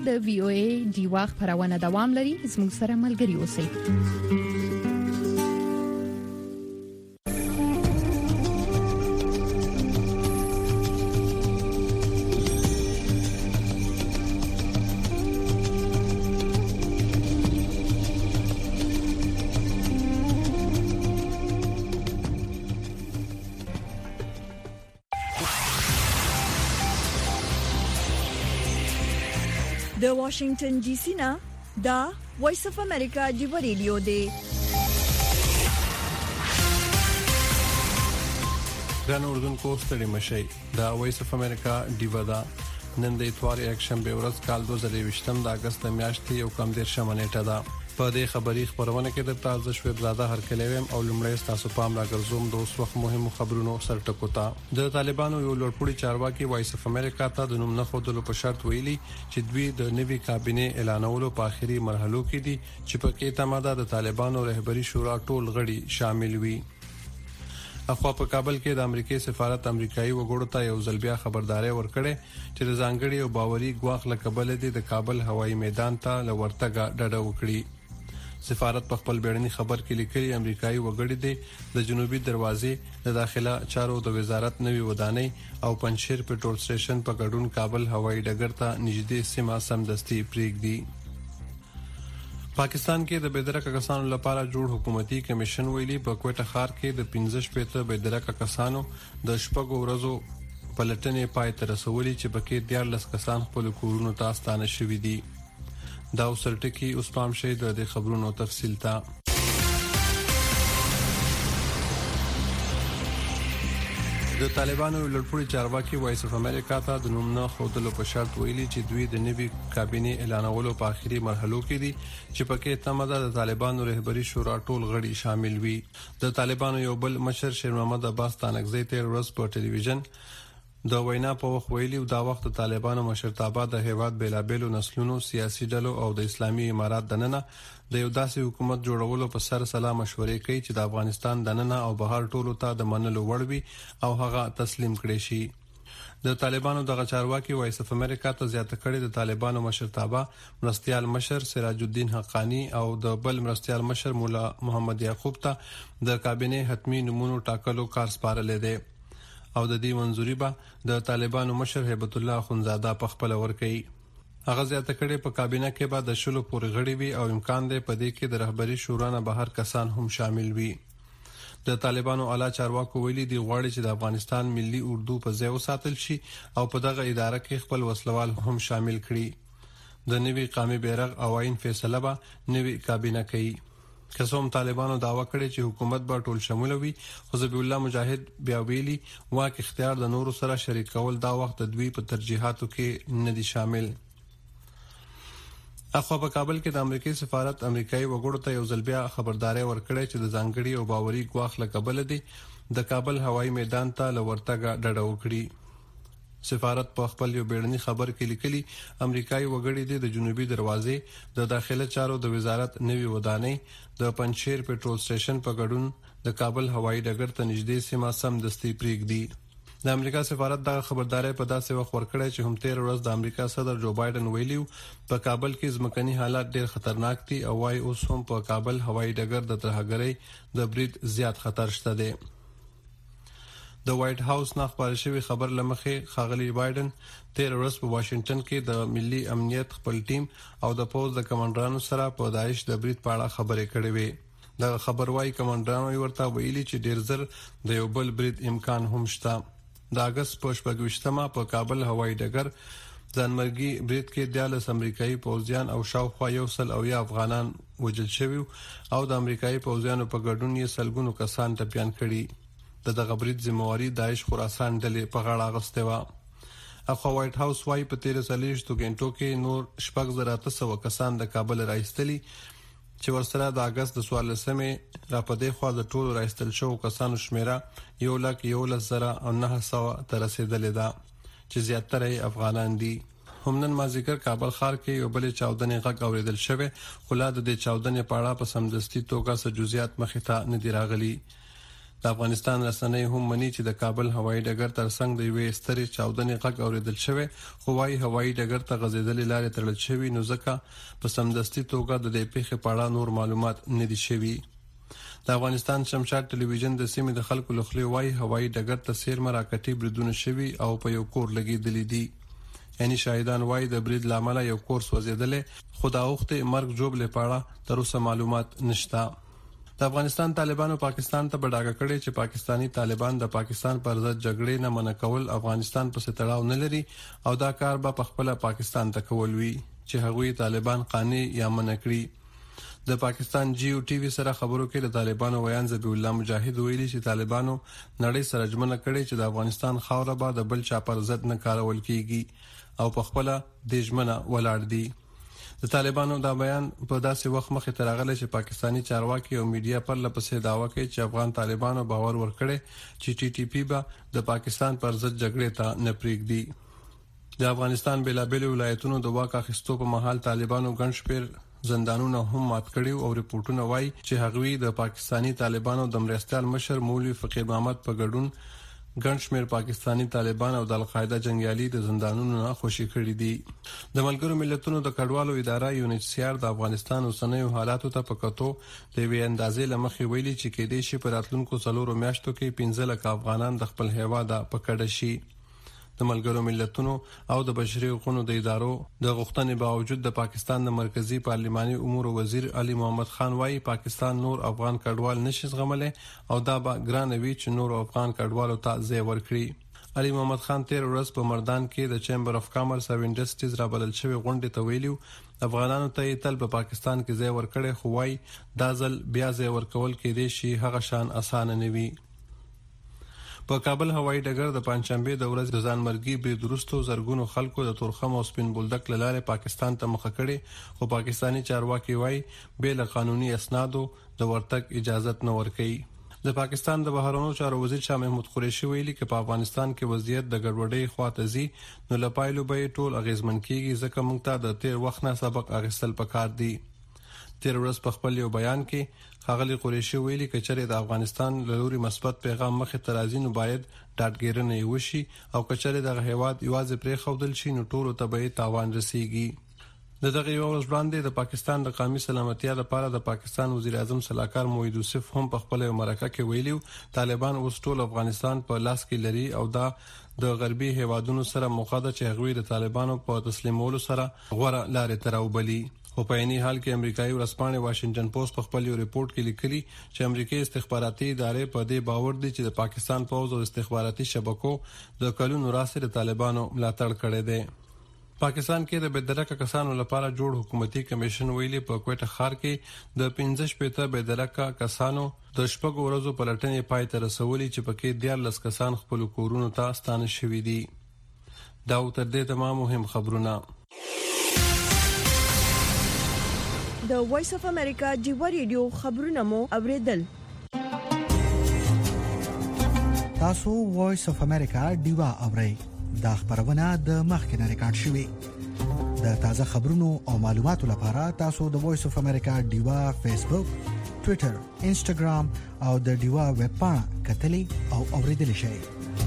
د وی او ای دیوا خبرونه دوام لري. زموږ سره ملګري اوسئ. د واشنگټن ډي سي نه دا وایس اف امریکا دی ریډیو دی. ګران اردوونکو ستړي مشئ. دا وایس اف امریکا دی ودا نن د اتوار اکشن به ورځ کال دوه زره یوولس د اگست میاشتې یو کم ډیر شمنېټه ده. په دې خبري خبرونه کې د تازه شوې زاده هر کلیم او لمړی تاسو پام راګرځوم د اوس وخت مهمو خبرونو سر ټکو ته. د طالبانو یو لوړپوړي چارواکي وایس اف امریکا ته د نوم نه خودلو په شرط ویلي چې دوی د نوي کابینه اعلانولو په اخري مرحلو کې دي چې په کې تماده د طالبانو رهبری شورا ټول غړي شامل وي. اخوا په کابل کې د امریکای سفارت امریکایي وګړو ته یو ځل بیا خبرداري ورکړه چې د ځانګړي او باوري ګواښ لکبل دي د کابل هوایي میدان ته لورتګه ډډه وکړي. سفارت په خپل بیړني خبر کې لیکلي امریکایي وګړي دي د جنوبي دروازې د داخله چارو د وزارت نوي ودانۍ او پنځشیر پټرول سټیشن په ګډون کابل هوایي ډګر ته نږدې سیمه سمدستي پریږدي. پاکستان کې د بېدرکه کسانو لپاره جوړ حکومتي کمیشن ویلي په کوټه ښار کې د پنځه شپږ بېدرکه کسانو د شپږو ورځو پلټنې پای ته رسولي چې پکې دیارلس کسان خپل کورونو ته ستانه شوي دي. دا وسرټکی اوس پام شي د خبرونو تفصیل ته. د طالبانو لړپوړي چارواکي وایس اف امریکا ته د نوم نه خودلو په شرط ویلي چې دوی د نوي کابینه اعلانولو په اخري مرحلو کې دي چې پکې تماده د طالبانو رهبری شورا ټول غړي شامل وي. د طالبانو یو بل مشر شیر محمد عباس تانکزی تیر ورځ په ټلویزیون د وینا په وخت ویلي دا وخت د طالبانو مشرتابه د هیواد بیلابېلو نسلونو سیاسي ډلو او د اسلامي امارات دننه د یو داسې حکومت جوړولو په سر سلا مشورې کوي چې د افغانستان دننه او بهر ټولو ته د منلو وړ وي او هغه تسلیم کړي شي. د طالبانو د غچارواکي وایس اف امریکا ته زیاته کړي د طالبانو مشرتابه مرستيال مشر سراج الدین حقانی او د بل مرستيال مشر مولا محمد یعقوب ته د کابینه حتمی نمونو ټاکلو کار سپارل دي او د دې منځوري به د طالبانو مشر هیبت الله اخونزاده په خپل ور کوي. هغه زیاته کړي په کابینه کې به د شلو پورې غړي وي او امکان دی په دې کې د رهبری شورا نه بهر کسان هم شامل وي. د طالبانو اعلی چارواکو ویلي دی غواړي چې د افغانستان ملي اردو په ځای وساتل شي او په دغه اداره کې خپل وسلوال هم شامل کړي. د نوي قومي بیرغ او عین فیصله به نوي کابینه کوي. قسم طالبانو داوا کړی چې حکومت به ټول شامل وي خو ذبیح الله مجاهد بیا ویلي واک اختیار د نورو سره شریک کول دا وخت د دوی په ترجیحاتو کې نه دي شامل. اخوا په کابل کې د امریکای سفارت امریکایي وګړو ته یو ځل بیا خبرداري ورکړې چې د ځانګړي او باوري ګواښ لکبل دي د کابل هوایي میدان ته لورتګه ډډه وکړي. سفارت په خپل یو بیړني خبر کې لیکلي امریکایي وګړي د جنوبي دروازې د داخله چارو د وزارت نوي ودانۍ د پنځشیر پټرول سټیشن په ګډون د کابل هوایي ډګر ته نږدې سیمه سمدستي پریږدي. د امریکا سفارت دا خبرداري په داسې وخت ورکړی چې هم تیر ورځ د امریکا صدر جو بایدن ویلیو په کابل کې ځمکني حالات ډېر خطرناک دي او وايي اوس هم په کابل هوایي ډګر د ترهګرۍ د برید زیات خطر شته دی. د وایټ هاوس نه خبري شوی خبر لمخې خاغلی بایدن تیر ورځ په واشنگټن کې د ملي امنیت خپل ټیم او د پوز د کمانډرانو سره په داعش د برید په اړه خبرې کړې وې. د خبر وايي کمانډرانو ورته ویلي چې ډیر زر د یو بل برید امکان هم شته. د اگست په شپږمه په کابل هوایي ډګر ځانمرګي برید کې دیالس امریکایي پوځیان او شاوخوا یو سل او یا افغانان وژل شوي او د امریکایي پوځیانو په ګډون یې سلګونو کسان ټپيان کړي. د دغه برید ذمہواری داعش خراسان ډلې په غاړه اخیسته و. اخوا وایټ هاوس وايي په تیر سلیشتو غنټو کې نور شپږ زره اته سوه کسان د کابل راایستلي چې ورسره د اگست د څوارلسمې را پدې خو د ټولو راایستل شو کسانو شمیره یو لک یو لس زره او نه سوه تر رسیدلې ده چې زیاتره افغانان دي. همنن مازیګر کابل ښار کې یو بل چاودنې غږ اوریدل شوی خو لا د چاودنې په اړه په سمدستي توګه څه جزئیات مخې ته نه دی راغلي. د افغانستان رسنۍ هم مني چې د کابل هوایي ډګر ترڅنګ د یوې سترې چاودنې غږ اوریدل شوی، خو وايي هوایي ډګر ته غځېدلې لارې تړل شوي، نو ځکه په سمدستي توګه د دې پیښې په اړه نور معلومات نه دي شوي. د افغانستان شمشاد ټلویزیون د سیمې د خلکو له خولې وايي هوایي ډګر ته سیرمه راکټي بریدونه شوي او په یو کور لګېدلي دي. یعنی شاهدان وايي د برید لامل یو کور سوځېدلې، خو د اوخته مرګ جوړ لپاره تر اوسه معلومات نشته. د افغانستان طالبانو پاکستان ته بډاګه کړي چې پاکستانی طالبان د پاکستان پر ضد جګړې نه منع کول افغانستان په ستړاو نه لري او دا کار به په خپل پاکستان ته کول وي چې هغوی طالبان قانع یا منع کړي. د پاکستان جی او ټي وي سره خبرو کې د طالبانو ویان ذبیح الله مجاهد ویلي چې طالبانو نړۍ سره ژمنه کړې چې د افغانستان خاوره به د بل چا پر ضد نه کارول کیږي او په خپل د ژمنه ولاړ دي. د طالبانو دا بیان په داسې وخت مخې ته راغلی چې پاکستانی چارواکي او میډیا پر لپسې داوا کوي چې افغان طالبانو باور ورکړي چې ټي ټي پی به د پاکستان پر ضد جګړې ته نه پریږدي. د افغانستان بېلابېلو ولایتونو د واک اخیستو په مهال طالبانو ګڼ شمېر زندانونه هم مات کړي او ریپورتونه وایي چې هغوی د پاکستانی طالبانو د مرستیال مشر مولوي فقیر محمد په ګډون ګڼ شمېر پاکستانی طالبان او د القاعده جنگیالي د زندانونو نه خوشي کړي دي. د ملګرو ملتونو د کډوالو اداره یو ان ایچ سی آر د افغانستان اوسنیو حالاتو ته په کتو د یوې اندازې له مخې ویلي چې کېدای شي په راتلونکو څلورو میاشتو کې پنځه لکه افغانان د خپل هیواد په کډه شي. د ملګرو ملتونو او د بشري حقوقو د ادارو د غوښتنې باوجود د پاکستان د مرکزی پارلماني امور وزیر علي محمد خان وايي پاکستان نور افغان کډوال نشي زغملی او دا به ګران وي چې نور افغان کډوالو ته ځای ورکړي. علي محمد خان تیر ورځ په مردان کې د چیمبر اف کامرس او انډسټریز را بلل شوی غونډې ته ویلو افغانانو ته تل په پاکستان کې ځای ورکړي، خو وايي دا ځل بیا ځای ورکول کېدای شي هغه شان اسانه نه وي. په کابل هوایي ډګر د پنځشنبه د ورځې د ځانمرګي برید وروسته زرګونو خلکو د تورخم او سپین بولدک له لارې پاکستان ته مخه کړې، خو پاکستانی چارواکي وايي بې له قانوني اسنادو د ورتګ اجازه نه ورکوي. د پاکستان د بهرنیو چارو وزیر شاه محمود قریشي ویلي چې په افغانستان کې وضعیت د ګډوډۍ خواته ځي، نو له پایلو به ټول اغیزمن کیږي، ځکه موږ ته د تیر وخت نه سبق اخیستل پکار دي. تیر ورځ په خپل یو بیان کې ښاغلي قریشي ویلي چې چېرې د افغانستان له لوري مثبت پیغام مخې ته راځي نو باید ډاډګیرنه یې وشي او که چېرې دغه هیواد یوازې پرېښودل شي نو ټولو ته به یې تاوان رسیږي. د دغه یو ورځ وړاندې د پاکستان د قومي سلامتیا لپاره د پاکستان وزیر اعظم صلاحکار موحد یوسف هم په خپل مرکه کې ویلي طالبان اوس ټول افغانستان په لاس کې لري او دا د غربي هیوادونو سره موخه ده چې هغوی د طالبانو په تسلیمولو سره غوره لارې ته راوبلي. خو په عیني حال کې امریکایي ورځپاڼې واشنگټن پوسټ په خپل یو ریپورت کې لیکلي چې امریکایي استخباراتي ادارې په دې باور دي چې د پاکستان پوځ او استخباراتي شبکو د کلونو راهیسې د طالبانو ملاتړ کړی دی. پاکستان کې د بېدرکه کسانو لپاره جوړ حکومتي کمیشن ویلي په کوټه ښار کې د پنځه شپېته بېدرکه کسانو د شپږو ورځو پلټنې پای ته رسولي چې پکې دیارلس کسان خپل کورونو ته ستانه شوي دي. دا تر دې تمام مهم خبرونه د وایس اف امریکا ډیوا ریډیو خبرونه مو اوریدل. تاسو وایس اف امریکا ډیوا اورئ. دا خبرونه د مخکنه ریکارډ شوی. د تازه خبرونو او معلوماتو لپاره تاسو د وایس اف امریکا ډیوا فیسبوک، ټوئیټر، انسټاګرام او د ډیوا ویب پاڼه کتلی او اوریدل شئ.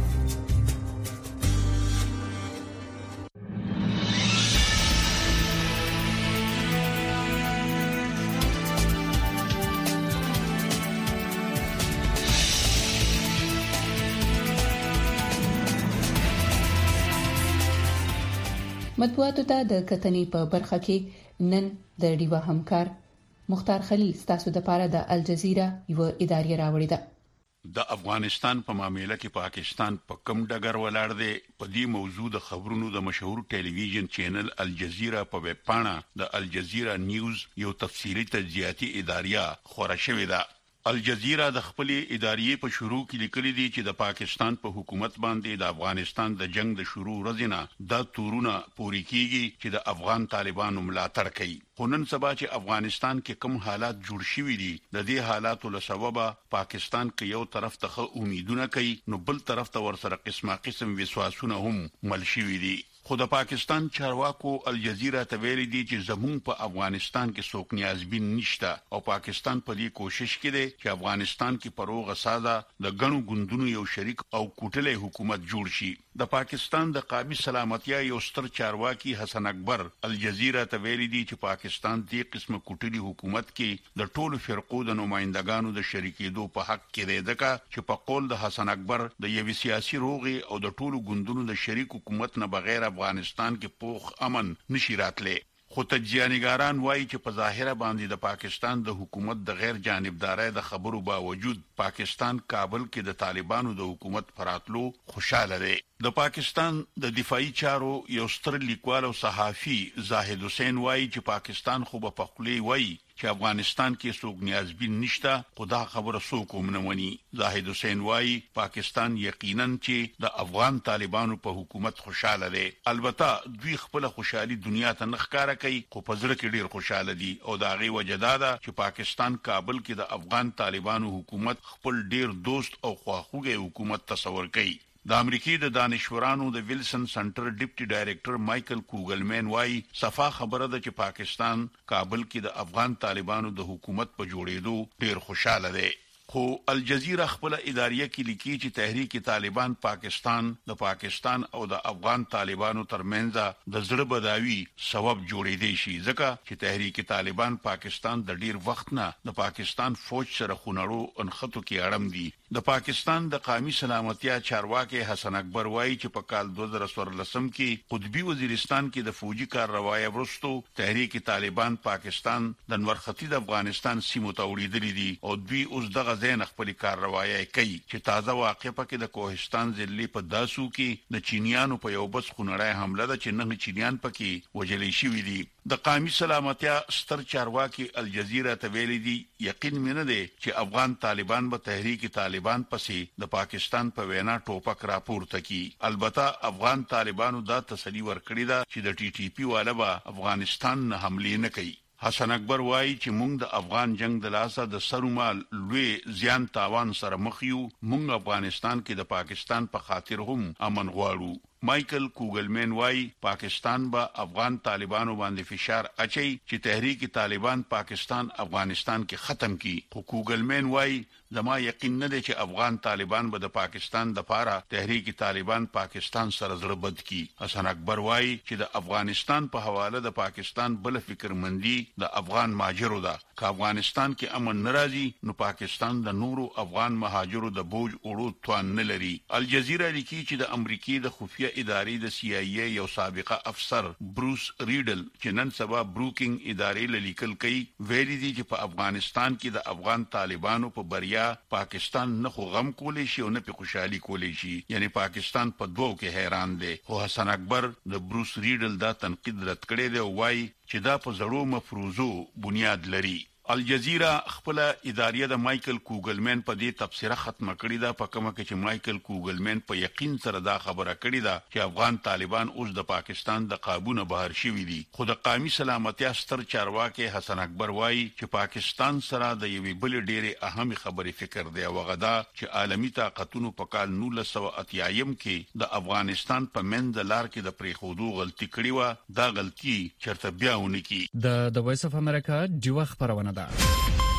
مطبوعاتو ته د کتنې په برخه کې نن د ډیوا همکار مختار خلیل ستاسو د پاره د الجزیره یو ادارې راوړی ده. د افغانستان په معاملې کې پاکستان په کم ډګر ولاړ دی. په دې موضوع د خبرونو د مشهور ټلویزیون چینل الجزیره په ویب پاڼه د الجزیره نیوز یو تفصیلی تجزیاتی ادارې خورا شوې ده. الجزیره د خپل ادارې په شروع کې لیکلي دي چې د پاکستان په حکومت باندې د افغانستان د جنگ د شروع ورځې د تورونه پوری کیږي چې د افغان طالبانو ملاتړ کوي. خو نن سبا چې افغانستان کې کوم حالات جوړ شوي دي د دې حالاتو له سببه پاکستان کې یو طرف ته امیدونه کوي نو بل طرف ته ورسره قسمه قسم وسواسونه هم مل شوي دي. خو د پاکستان چارواکو الجزیره ته ویلي دي چې زمون په افغانستان کې څوک نیازبین نشته او پاکستان په دې کوشش کوي چې افغانستان کې پروغه ساده د غنو ګوندونو یو شریک او کوټلې حکومت جوړ شي. د پاکستان د قومي سلامتیا یو ستر چارواکي حسن اکبر الجزیره ته ویلي دي چې پاکستان دې قسمه کوټلي حکومت کې د ټولو فرقو د نمائندګانو د شریکېدو په حق کې دی ځکه چې په قول د حسن اکبر د یو سیاسي روغي او د ټولو ګوندونو د شریک حکومت نه بغیر افغانستان کې پوخ امن نشي راتلی. خو تجزیه‌نګاران وایي چې په ظاهره باندې د پاکستان د حکومت د غیر جانبدارۍ د خبرو باوجود پاکستان کابل کې د طالبانو د حکومت پراتلو خوشاله دی. د پاکستان د دفاعي چارو یو ستر لیکوال او صحافي زاهد حسین وایي چې پاکستان خو په خپلې وایي چې افغانستان کې څوک نیازبین نشته، خدا خبره څوک هم نه مني. زاهد حسین وایي پاکستان یقینا چې د افغان طالبانو په حکومت خوشاله دی. البته دوی خپل خوشحالي دنیا ته نه ښکارا کوي خو په زړه کې ډیر خوشاله دي او دا غي وجه ده چې پاکستان کابل کې د افغان طالبانو حکومت خپل ډیر دوست او خواخوږي حکومت تصور کوي. د امریکای د دانشورانو د ویلسن سنټر ډیپټي ډایریکټر مایکل کوګلمن وایي صفا خبره ده چې پاکستان کابل کې د افغان طالبانو د حکومت په جوړېدو ډیر خوشاله دی. خو الجزیره خپل اداریه کې لیکي چې تحریک طالبان پاکستان د پاکستان او د افغان طالبانو ترمنځ د زړه بداوي سبب جوړېدي شي ځکه چې تحریک طالبان پاکستان د ډیر وخت نه د پاکستان فوج سره خونړو انخطو کې اړم دي. د پاکستان د قومي سلامتیا چارواکي حسن اکبر وایي چې په کال دوه زره څوارلسم کې قطبي وزیرستان کې د فوجي کارروایي وروسته تحریک طالبان پاکستان د نورختي د افغانستان سیمو ته وړاندې دي او دوی اوس دغه ځین خپل کارروایي کوي چې تازه واقع پکې د کوهستان ضلع په داسو کې د چینیانو په یو بس خونړی حمله ده چې نه چینیان پکې وجلې شوی دي. د قومي سلامتیا ستر چارواکي الجزیره ته ویلي دي یقین مینه دي چې افغان طالبان به تحریک طالبان پسې د پاکستان په وینا ټوپک راپورته کی. البته افغان طالبانو دا تسلی ورکړی ده چې د ټي ټي پی والا به افغانستان نه حمله نه کوي. حسن اکبر وایي چې موږ د افغان جنگ د لاسه د سرومال لوی زیان تاوان سره مخ یو. موږ افغانستان کې د پاکستان په خاطر هم امن غواړو. مایکل کوګلمن وایي پاکستان به افغان طالبانو باندې فشار اچي چې تحریک طالبان پاکستان افغانستان کې ختم کړي. خو کوګلمن وایي زما یقین نه دی چې افغان طالبان به د پاکستان د پاره تحریک طالبان پاکستان سره زړه بد کړي. حسن اکبر وایي چې د افغانستان په حواله د پاکستان بل فکرمندي د افغان ماجرو ده. که افغانستان کې امن ناراضي نو پاکستان د نورو افغان مهاجرو د بوج وړو توان نه لري. الجزیره لیکي چې د امریکای د خفیه ادارې د سی آی ای یو سابقه افسر بروس ریډل چې نن سبا بروکینګ ادارې لیکل کوي ویلي دي چې په افغانستان کې د افغان طالبانو په بریا پاکستان نه خو غم کولی شي او نه په خوشحالي کولی شي. یعنی پاکستان په دوه کې حیران دی. خو حسن اکبر د بروس ریډل دا تنقید رد کړی دی او وايي چې دا په زړو مفروضو بنیاد لري. الجزیره خپل اداریه د مایکل کوګلمن په دې تفسیره ختمه کړې ده په کومه کې چې مایکل کوګلمن په یقین سره دا خبره کړې ده چې افغان طالبان اوس د پاکستان د قابونه بهر شوي دي. خو د قومي سلامتیا ستر چارواکي حسن اکبر وایي چې پاکستان سره د یوې بل ډېرې اهمه خبرې فکر دی او غدا چې عالمی طاقتونو په کال نولس سوه اتیا یم کې د افغانستان په منځ لار کې د پریخودو غلطي کړې و. دا غلطي چرته بیا ونه کی. د د وایس اف امریکا دیو خبرونه دا د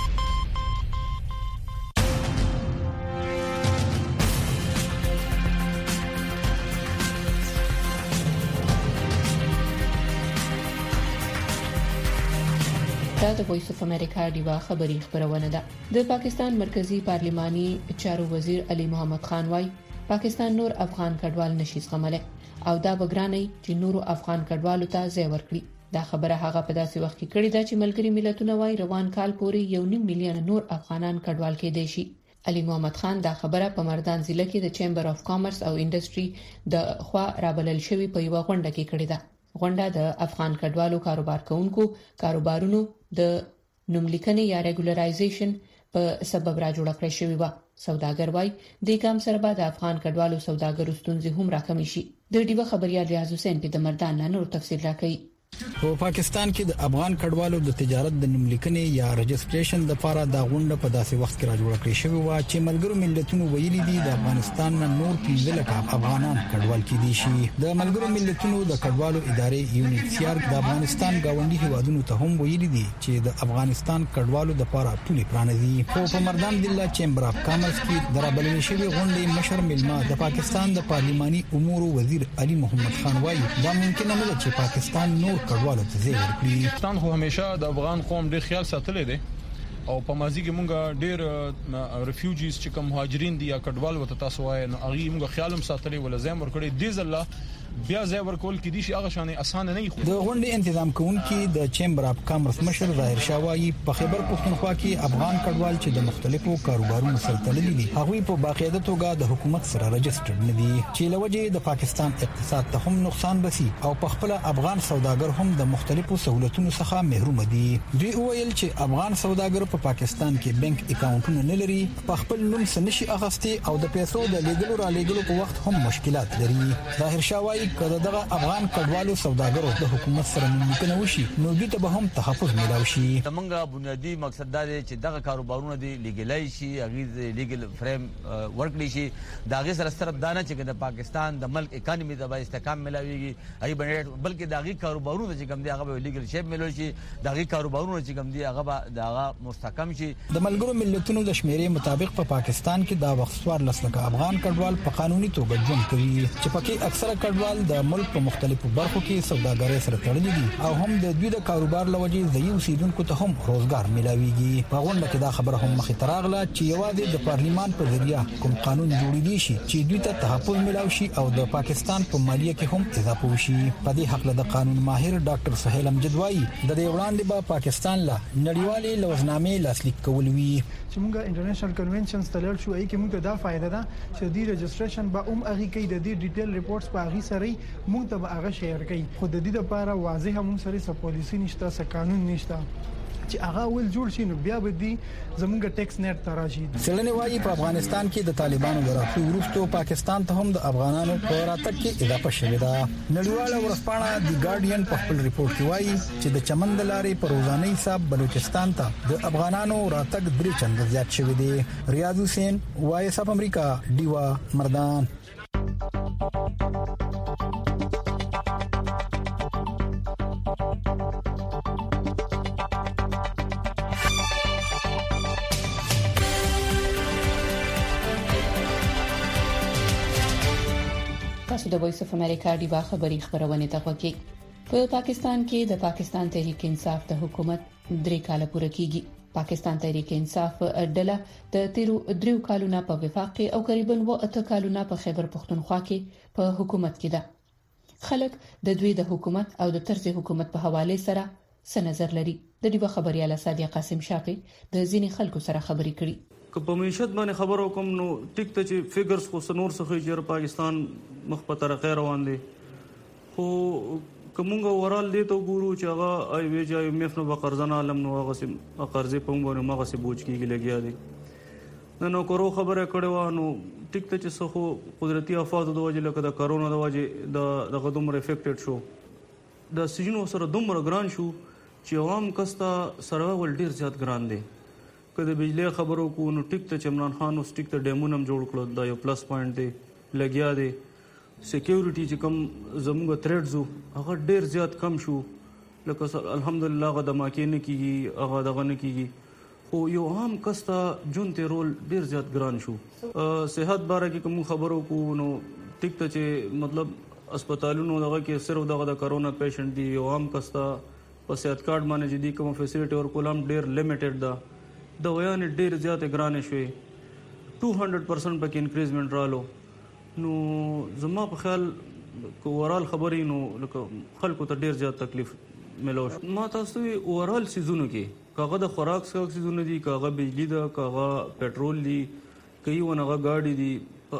وایس اف امریکا دیوا خبری خبرونه ده. د پاکستان مرکزی پارلماني چارو وزیر علي محمد خان وايي پاکستان نور افغان کډوال نشي زغمله او دا بګراني چې نورو افغان کډوالو ته ځای ورکړي. دا خبره هغه په داسې وخت کې کړې ده چې ملګری ملتونه وايي روان کال پورې یو نیم میلیون نور افغانان کډوال کېدای شي. علي محمد خان دا خبره په مردان ضلع کې د چیمبر اف کامرس او انډستری د خوا رابلل شوی په یو غونډه کې کړې ده. غونډه د افغان کډوالو کاروبار کوونکو کاروبارونو د نوملیکنې یا ریګولرایزیشن په سبب را جوړ کړی شوی و. سوداګر وايي د کام سره به د افغان کډوالو سوداګرو ستونزې هم راکمې شي. د ډیوه خبريال ریاض حسین په د مردان نه نور تفصیل راکړي. په پاکستان کې د افغان کډوالو د تجارت د نوملیکنې یا رجسټریشن لپاره د غونډه په داسې وخت کې راجوړ کړې شوې و چې ملګرو ملتونو ویلي دي د افغانستان نور پنځه لکه افغانان کډوال کېدي شي. د ملګرو ملتونو د کډوالو ادارې یونیسیار د افغانستان گاونډي هیوادونو ته هم ویلي دي چې د افغانستان کډوالو لپاره ټولې پرانیزي. خو په مردان دله چیمبر اف کامرس کې درابلنې شوې غونډې مشر ملما د پاکستان د پارلماني امور وزیر علي محمد خان وایي دا ممکن نه ده چې پاکستان نور کډوالو ته ځای ورکړي. پاکستان خو همیشه د افغان قوم ډېر خیال ساتلی دی او په ماضي کې مونږ ډېر ریفیوجیز چې کوم مهاجرین دي یا کډوال وته تاسو وایي نو هغه مونږ خیال هم ساتلی ول ځای ورکړي دي ځله بیا ځای ورکول کې دي شي هغه شانې اسانه نه وي. د غونډې تنظیم کوونکي د چیمبر اف کامرس مشر ظاهر شاه وایي په خیبر پښتونخوا کې افغان کډوال چې د مختلفو کاروبارونو سره تړلي دي هغوی په باقاعده توګه د حکومت سره رجسټرډ نه دي چې لوجه د پاکستان اقتصاد ته هم نقصان رسي او په خپل افغان سوداګر هم د مختلفو سہولتونو څخه محروم دي. دوی ویل چې افغان سوداګر په پاکستان کې بانک اکاونټونه نه لري په خپل نوم سنشي اغستي او د پیسو د لیږلو را لیږلو په وخت هم مشکلات لري. ظاهر شاه وایي کله دغه افغان کډوالو سوداګرو د حکومت سره نوملیکنه وشي نو دوی ته به هم تحفظ ملاوي شي. زمونږ بنیادی مقصد دا دی چې دغه کاروبارونه دي لیګلای شي هغه لیګل فریم ورکړي شي دا غي سره صرف دانه چې د پاکستان د ملک اکانومي د با استحکام ملاويږي ای بلکې دغه کاروبارونه چې کوم دي هغه لیګل شیپ ملوي شي دغه کاروبارونه چې کوم دي هغه دغه مستحکم شي. د ملګرو ملتونو د شمیرې مطابق په پاکستان کې دا وخت څوار لسلکه افغان کډوال په قانوني توګه ژوند کوي چې پکې اکثره کډوال د ملک په مختلفو برخو کې سوداګرۍ سره تړلي دي او هم د دوی د کاروبار لوجې ځایي اوسیدونکو ته هم روزګار ملاويږي. په غونډه کې دا خبره هم مخې ته راغله چې یوازې د پارلیمان په ذریعہ کوم قانون جوړیدي شي چې دوی ته تحفظ ملاوي شي او د پاکستان په مالیه کې هم اضافه وشي. په دې حق له د قانون ماهر ډاکټر سهیل امجد وایي د دې وړاندې به پاکستان له نړیوالې لوزنامې لاسلیک کول وی چې موږ انټرنیشنل کنونشنز تلل شو ای کې موږ دا فائدہ ده چې د رجسټریشن به هم اغي کوي د دې ډیټیل ریپورتس په اغي سره موږ ته هغه شیر کوي خو د دې لپاره واضح هم سره څه پالیسی نشته څه قانون نشته چې هغه ول جوړ شي نو بیا به دي زمونږ ټیکس نت تراشي. سلنه وايي په افغانستان کې د طالبانو وراتلو وروسته پاکستان ته هم د افغانانو په راتګ کې اضافه شوې ده. نړیواله ورځپاڼه دی ګارډین په خپل ریپورت کې وايي چې د چمن د لارې په روزانه حساب بلوچستان ته د افغانانو راتګ درې چنده زیات شوی دی. ریاض حسین وایس اف امریکا دیوا مردان. تاسو د وایس اف امریکا دی با خبری خبرونه ته کوي. په پاکستان کې د پاکستان تحریک انصاف د حکومت درې کال پوره کیږي. پاکستان تحریک انصاف ډله د تیرو دریو کالونو په وفاق کې او تقریبا و اته کالونو په خیبر پښتونخوا کې په حکومت کې ده. خلک د دوی د حکومت او د طرز حکومت په حواله سره څه نظر لري. د دې خبرياله صادق قاسم شاقي د ځینې خلکو سره خبرې کړي. که په معیشت باندې خبرو کوم نو ټیک ته چې فګرز خو سنور څخه چې پاکستان مخ په ترقه روان دي خو کومه ورال دي ته ګورو چې هغه ای وی جای مفنو بقرضنا علم نو هغه سم قرضې په موږ مغه سي بوج کیږي لګیا دي نو نو کورو خبره کړو نو ټیک ته چې څخه قدرتي افات د وجه لکه د کرونا د وجه د د غدومر افیکټډ شو د سجنو سره دومره ګران شو چې عوام کستا سروایول ډیر زیات ګران دي. د بجلی خبرو کو نو ټیک ته عمران خان او ټیک ته ډیمونم جوړ کړو دا یو پلس پوینټ دی لګیا دی. سکیورټي چې کوم زموږ تھریټز هغه ډیر زیات کم شو لکه الحمدلله غو د ماکې نه کیږي هغه دغه نه کیږي خو یو عام کستا جون ته رول ډیر زیات ګران شو. صحت باره کې کوم خبرو کو نو ټیک ته چې مطلب هسپتالونو دغه کې صرف دغه د کرونا پیشنټ دی یو عام کستا په صحت کارت باندې جدي کوم فیسیلیټي ور کولم ډیر لیمیټډ ده د ویان ډیر زیات ګرانې شوې two hundred percent پکې انکریزمنت رالو نو زما په خیال کوورال خبرې نو لکه خلکو ته ډیر زیات تکلیف ملو ما تاسو وی اورال سيزونو کې کاغه د خوراک څخه سيزونه دي کاغه بجلی ده کاغه پېټرول دي کوي ونغه گاډي دي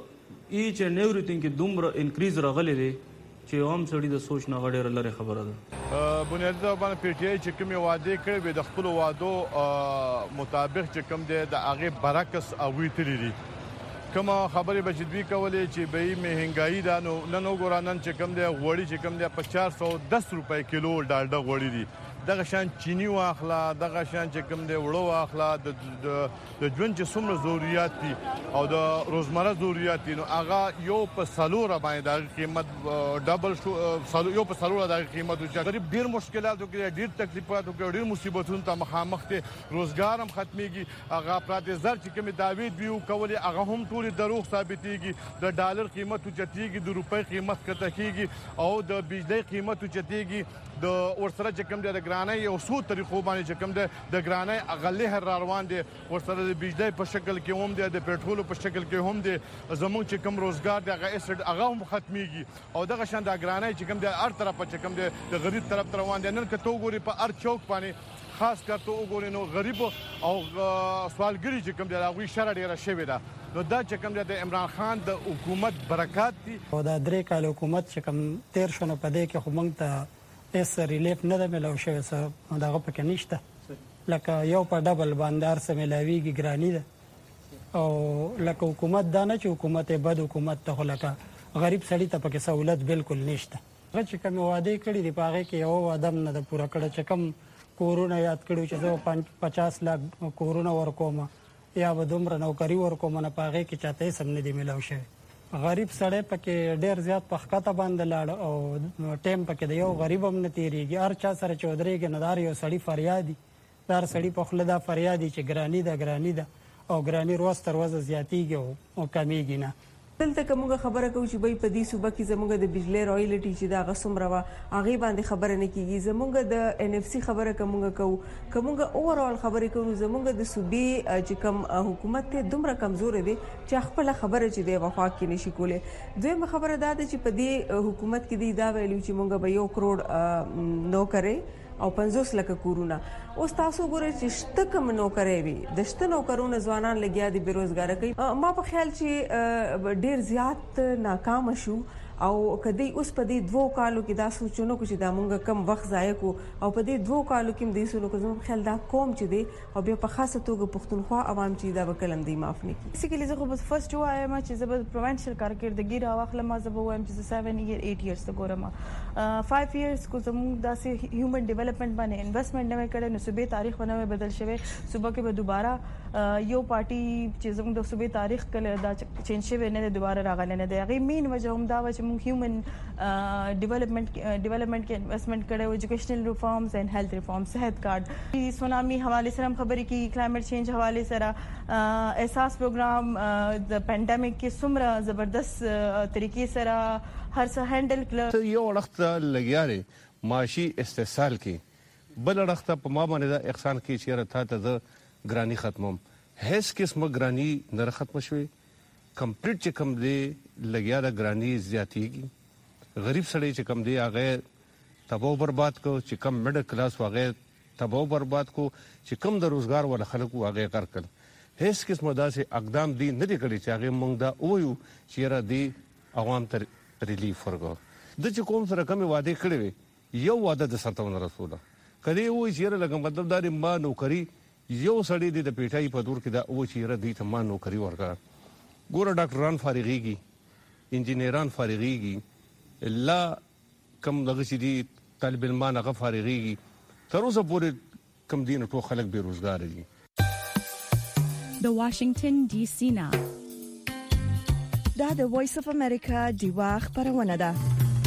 ایچ اینڈ ایوریثینګ کې دومره انکریز راغلي دي چې عام سړي د سوچ نه غړې لري خبره ده. بنیادی ډول باندې پی ټی آی چې کوم وعده کړی وي د خپل وعدو مطابق چې کوم دی د هغه برعکس او ویتلی دي کومه خبرې به چې دوی کولې چې به مهنګایي ده نو نن وګوره نن چې کوم دی غوړي چې کوم دی په چار سوه دس روپۍ کیلو ډالډه غوړي دي دغه شان چینی واخلا دغه شان چې کوم دی وړو واخلا د د ژوند چې څومره ضرورت دي او د روزمره ضرورت دي نو هغه یو په سلوره باندې د قیمت ډبل شو یو په سلوره د قیمت چې غریب ډیر مشکلاتو کې ډیر تکلیفاتو کې ډیر مصیبتونو ته مخامخ دي روزګار هم ختميږي هغه پراته زر چې کوم داوید بیو کولې هغه هم ټول دروغ ثابتيږي د ډالر قیمت چتيږي د روپۍ قیمت کته کیږي او د بجلی قیمت چتيږي د ورسره چې کوم د ګرانۍ او سو طریقو باندې چې کوم د ګرانۍ اغلې هر روان دي ورسره د بجلی په شکل کې هم دي د پېټرول په شکل کې هم دي زموږ چې کوم روزګار د هغه اسټ هغه هم ختميږي او دغه شان د ګرانۍ چې کوم د هر طرف چې کوم د غریب طرف تر روان دي نن کته وګوري په هر چوک باندې خاص کر ته وګورئ نو غریب او سوالګری چې کوم دی هغه شر ډیره شوی ده نو دا چې کوم د عمران خان د حکومت برکات دي او د درې کال حکومت چې کوم تیر شونه پدې کې خو موږ ته اس ریلیف نه د ملو شوی څه دغه پکې نشته لکه یو په ډبل باندې ارسه ملاویږي ګرانی ده او لکه حکومت دا نه چې حکومت بد حکومت ته لکه غریب سړی ته پکې سہولت بالکل نشته هغه چې کوم وعده کړی دی په هغه کې یو وعده نه د پوره کړ چې کوم کورونا یاد کړو چې زه پچاس لاک کورونا ورکوم یا به دومره نوکری ورکوم نه پاغه کې چاته سم نه دی ملاو شوی غریب سړی پکې ډیر زیات پخکته باندې لاړ او ټیم پکې د یو غریب هم نه تیریږي هر چا سره چودريږي ندار یو سړی فریادي دار سړی په خله دا فریادي چې ګرانی ده ګرانی ده او ګرانی روز تر ورځ زیاتیږي او کمیږي نه دلته کومه خبره کوي چې به په دې صوبه کې زموږ د بجلی رایلټي چې دا غسم روا هغه باندې خبره نه کیږي زموږ د ان اف سي خبره کومه کو کومه اوورال خبره کوي زموږ د صوبې چې کوم حکومت ته دومره کمزور دي چې خپل خبره چې دی وفاق کې نشي کوله دویمه خبره دا ده چې په دې حکومت کې دی دا ویلو چې موږ به یو کروڑ نو کرے او پنځوس لکه کورونا اوس تاسو ګورئ چې شته کوم نوکري وي د شته نوکرونو ځوانان لګیا دي بیروزګار کوي ما په خیال چې ډیر زیات ناکام شو او کدی اوس په دې دوه کالو کې دا سوچونو چې دا مونږ کم وخت ضایع کو او په دې دوه کالو کې دې سونو کوم خیال دا کوم چې دی او بیا په خاصه توګه پښتونخوا عوام چې دا وکلم دی معاف نه کی بیسیکلی زه خو بس فرست وایم چې زه په پروینشل کارکړدګي راوخله ما زه وایم چې سیون ایئر ایټ ایئرز ته ګورم فایو ایئرز کو زموږ داسې هیومن ډیولپمنٹ باندې انویسټمنٹ نه کړي نو صوبې تاریخ باندې بدل شوی صوبه کې به دوباره یو پارټي چې زموږ د صوبې تاریخ کله دا چینج شوی نه دوباره راغلی نه دی هغه مین وجه هم دا و چې موږ هیومن ډیولپمنٹ ډیولپمنٹ کې انویسټمنٹ کړي ایجوکیشنل ریفارمز اینڈ هیلث ریفارمز صحت کارت سونامي حواله سره خبرې کی کلایمټ چینج حواله سره احساس پروګرام د پینډیمک کې څومره زبردست طریقې سره هر څه هندل کړ یو وخت لګیاره معاشي استحصال کې بل وخت په ما باندې دا احسان کې چې راته ته ګرانی ختمم هیڅ قسمه ګرانی نه ختم شوي کمپلیټ چې کم دی لګیا د ګرانی زیاتیږي غریب سړی چې کم دی هغه تباہ برباد کو چې کم میډل کلاس واغې تباہ برباد کو چې کم د روزګار ول خلکو هغه کار کړ هیڅ قسمه داسې اقدام دی نه دی کړی چې هغه مونږ دا وایو چې را دی عوام تر ریلیف ورغو د چې کوم سره کم وعده کړی یو وعده د ستون رسوله کله وایي چې لکه مطلب دا ما نوکری یو سړی د پیټای په دور کې دا او چې را دی ته ما نوکری ورکا ګوره ډاکټران فارغيږي انجینران فارغيږي لا کم دغه چې دي طالب علمان هغه فارغيږي تر اوسه پورې کم دین ټول خلک بے روزګار دي د واشنگټن ډي سي نا دا د وایس اف امریکا دیوا خبرونه ده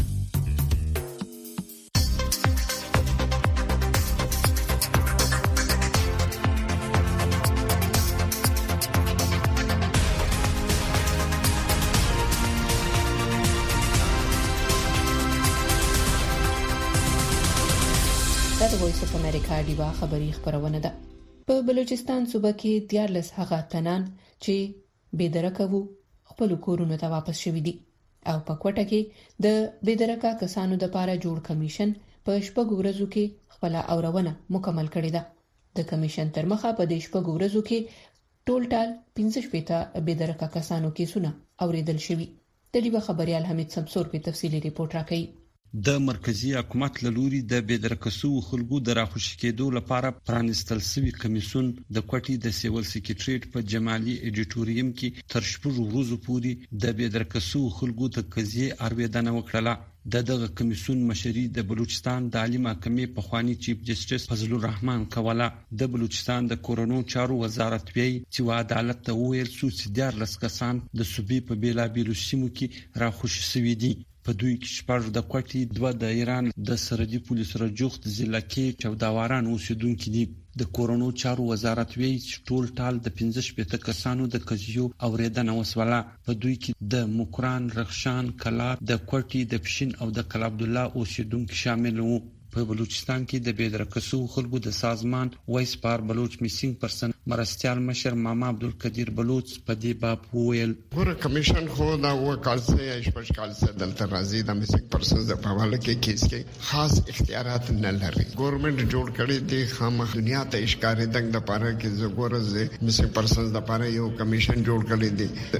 د وایس اف امریکا دیوا خبری خبرونه ده په بلوچستان صوبه کې دیارلس هغه تنان چې بيدرکه وو خپل کورونو ته واپس شوي دي او په کوټه کې د بيدرکه کسانو د لپاره جوړ کمیشن په شپږ ورځو کې خپل اورونه مکمل کړې ده د کمیشن تر مخه په د شپږ ورځو کې ټول ټال پنځه شپږ بيدرکه کسانو کیسونه اوریدل شوي د دیوا خبريال حمید سمسور په تفصیلی ریپورت راکړي د مرکزی حکومت لوري د بيدرکسو خلکو د راخوشي کېدو لپاره پرانستل سوي کمیسون د کوټي د سیول سیکریټریټ په جمالي اډیټوریم کې تر شپږ ورځې پورې د بيدرکسو خلکو د قضیې اړوندنه وکړه. د دغه کمیسون مشري د بلوچستان د عالی محکمې په خواني چیف جسټس فضل الرحمن کوله. د بلوچستان د کورونو چارو وزارت وی چې عدالت ته ویل څو سیدار لسکسان د صوبې په بیلابیلو سیمو کې راخوشي سوي دي. په دوی کې شپږ د کوټي دوه د ایران د سرحدي پولیسو رجوخت ضلع کې چوداواران اوسیدونکو دي. د کورونو چارو وزارت وی چې ټول ټال د پنځه شپږ کسانو د قضیو اوریدنه وسوله. په دوی کې د مکران، رخشان، کلات، د کوټي، د پښین او د کلاب الله اوسیدونکو شامل وو. په بلوچستان کې د بيدرکسو خلکو د سازمان وایس پار بلوچ میسینګ پرسن مرستيال مشر ماما عبدالقدیر بلوچ په دې باب وویل ګور کمیشن خو دا و کال څه شپږ کال څه دلته راځي د میسینګ پرسن د په حواله کې کیس کې خاص اختیارات نه لري. ګورنمنت جوړ کړی دی خامخ دنیا ته اشکارې دنګ د پاره کې زګور زه میسینګ پرسن د پاره یو کمیشن جوړ کړی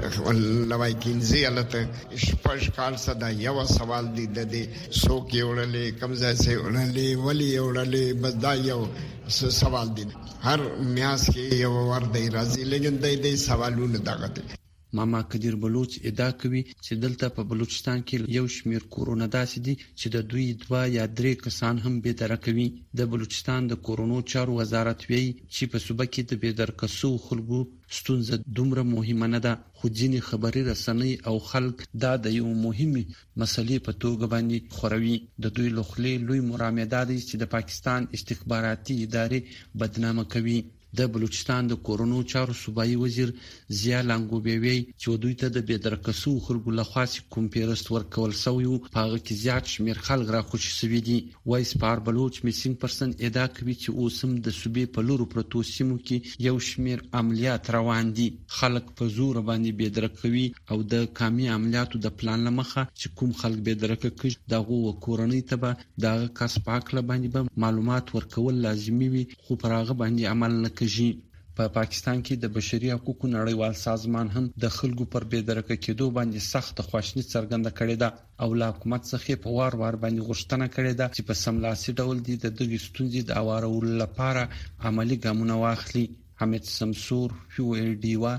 دی. لوای کینځي الته شپږ کال څه دا یو سوال دی د دې سو کې وړلې کمزای سه لی ولی وړلې بس دا یو سوال دی. هر میاس کې یو ور دی راځي لیکن د دې سوالونه دغه دي. ماما قدیر بلوچ ادعا کوي چې دلته په بلوچستان کې یو شمیر کورونه داسې دي چې د دوی دوه یا درې کسان هم بيدره کوي. د بلوچستان د کورونو چارو وزارت وی چې په صوبه کې د بيدرکسو خلکو ستونزه دومره مهمه نه ده، خو ځینې خبري رسنۍ او خلک دا د یو مهمه مسلې په توګه باندې خوروي. د دوی لخلې لوی مرامه دي چې د پاکستان استخباراتي ادارې بدنامه کوي. د بلوچستان د کورونو چارو صوبایي وزیر ضیا لانګوبیوي چې دوی ته د بيدرکسو خلکو لخوا کوم پیرست ورکول شوی او هغه کې زیات شمیر خلک را خوشي سوي دي. وایس پار بلوچ میسینګ پرسن ادعا کوي چې اوسم د صوبې په لورو پروتو سیمو کې یو شمیر عملیات روان دي. خلک په زور باندې بيدرکوي او د کامي عملیاتو د پلان لمخه چې کوم خلک بيدرکه کوي دغه کورنۍ ته به د کس پاکله باندې معلومات ورکول لازمي وي، خو پرغه باندې عمل نه په پاکستان کې د بشري حقوقو نړیوال سازمان هم د خلکو پر بيدرکه کېدو باندې سخت خواشنی څرګنده کړې ده او له حکومت څخه په وار وار باندې غوښتنه کړې ده چې په سملاسي ډول د دغه ستونزې د اوارولو لپاره عملی ګامونه واخلي. حمید سمسور فیو ال ډی وا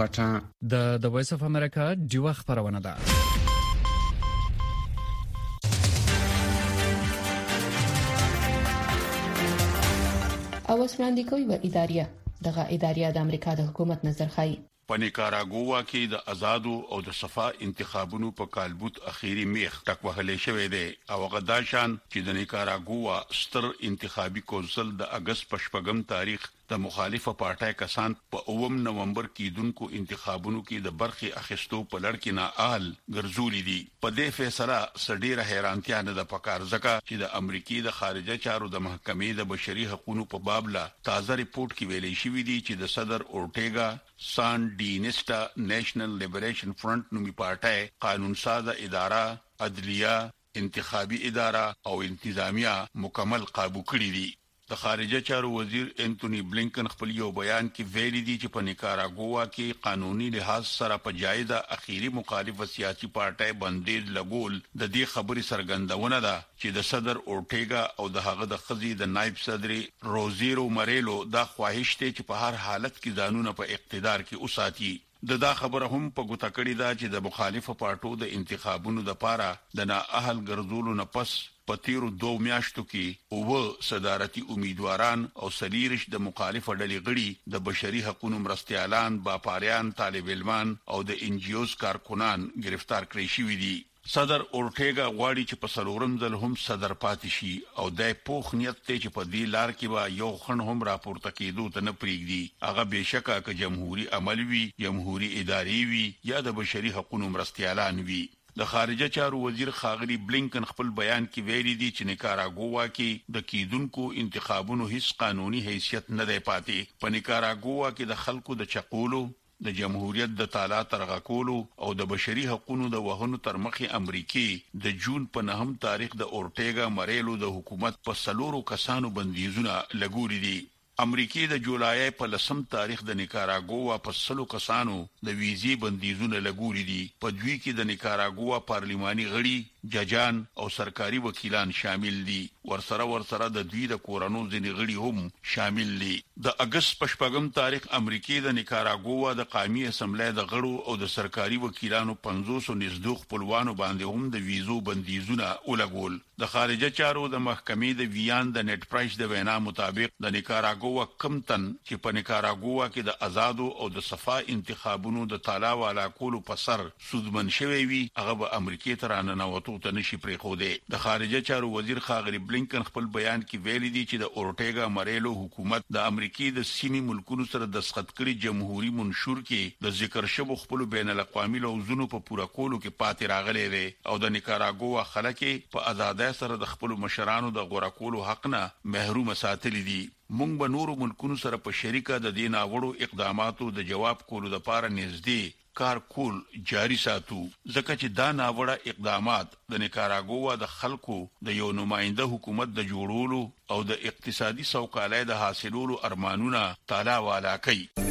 کوټا د د وایس اف امریکا ډیوا خبرونه ده. او وسوړاندې کوي و اداريه دغه اداريه د امریکا د حکومت نظر خای. په نیکاراګوا کې د آزادو او د صفا انتخابونو په کالبوت اخیری میخ ټک وهلې شوې ده او غداشان چې د نیکاراګوا ستر انتخابي کونسل د اگست په شپږم تاریخ د مخالفه پارټای کسان په اوم نومبر کې دونکو انتخابونو کې د برخي اخیستو په لړ کې نه آل ګرځولې دي. په دې فیصله سړيره حیرانتیا نه د پکار ځکه چې د امریکای د خارجه چارو د محکمې د بشري حقوقو په باب لا تازه ریپورت کې ویلې شوې دي چې د صدر اورټیګا سان ډینسټا نېشنل لیبریشن فرنٹ نومي پارټای قانون ساز اداره، عدلیه، انتخابي اداره او انتظامیه مکمل قابو کړی دي. د خارجه چارو وزیر انټونی بلینکن خپل یو بیان کې ویلي دي چې په نیکاراګوا کې قانوني لحاظ سره په جایزه اخیری مخالفه سیاسي پارټای باندې لګول د دې خبري سرګندونه ده چې د صدر اورټیګا او د هغه د خزي د نائب صدر روزیرو مریلو دا خواهش ته چې په هر حالت کې قانون په اقتدار کې اوساتي. د دا خبره هم په ګوته کړی دا چې د مخالفه پارټو د انتخابونو د پاره د نا اهل ګرځولو نه پس په تیرو دوه میاشتو کې او صدارتي امیدواران او سلیرش د مخالفه ډلې غړي د بشري حقوقو مرستيالان، باپاریان، طالب علمان او د ان جی اوز کارکونان گرفتار کړی شوی دي. صدر اورټیګا غواړي چې په سلورم ځل هم صدر پاتې شي او د پوخ نیت ته چې په دې لار کې به یو خن هم راپورته کېدو ته نه پریږدي. هغه بهشکه ک جمهوریت عمل وي، جمهوریت اداري وي یا د بشري حقوقو مرستيالان وي. د خارجه چارو وزیر خاغلی بلینکن خپل بیان کې ویلي دي چې نیکاراګوا کې د کیدونکو انتخابونو هیڅ قانوني حیثیت نه دی پاتې. په نیکاراګوا کې د خلکو د چقولو، د جمهوریت د تعالی ترغکولو او د بشري حقوقو د وهنو تر مخې امریکای د جون په نهم تاریخ د اورټیګا مریلو د حکومت په سلورو کسانو بندیزونه لګوري دي. امریکای د جولای په لسم تاریخ د نیکاراګوا په سلو کسانو د ویزې بندیزونه لګولې دي. په دوی کې د نیکاراګوا پارلماني غړي، ججان او سرکاري وکیلان شامل دي. ورسره ورسره د دوی د کورونو ځینې غړي هم شامل دي. د اگست په شپږم تاریخ امریکای د نیکاراګوا د قومي اسمبلی د غړو او د سرکاري وکیلانو پنځوس نږدې خپلوانو باندې هم د ویزو بندیزونه ولګول. د خارجه چارو د محکمې د ویان د نت پرایس د وینا مطابق د نیکاراګوا کم تن چې په نیکاراګوا کې د آزادو او د صفا انتخابونو د تالا والا کولو په سر سودمن شوی وي، هغه به امریکای ته راننوتو ته نشي پرېښودی. د خارجه چارو وزیر ښاغلي بلینکن خپل بیان کې ویلي دي چې د اورټیګا مریلو حکومت د امریکای د سیمې ملکونو سره د دستخط کړي جمهوریت منشور کې د ذکر شوی خپل بین الاقوامي لوزونو په پوره کولو کې پاتې راغلي دي او د نیکاراګوا خلک په آزادۍ سره د خپل مشرانو د غوړه کولو حق نه محروم ساتلي دي. مونږ به نورو ملکونو سره په شریکه د دې ناوړو اقداماتو د جواب کولو لپاره نږدې کار کول جاری ساتو، ځکه چې دا ناوړه اقدامات د نیکاراګوا د خلکو د یو نماینده حکومت د جوړولو او د اقتصادي سوکالۍ د حاصلولو ارمانونه تالا والا کوي.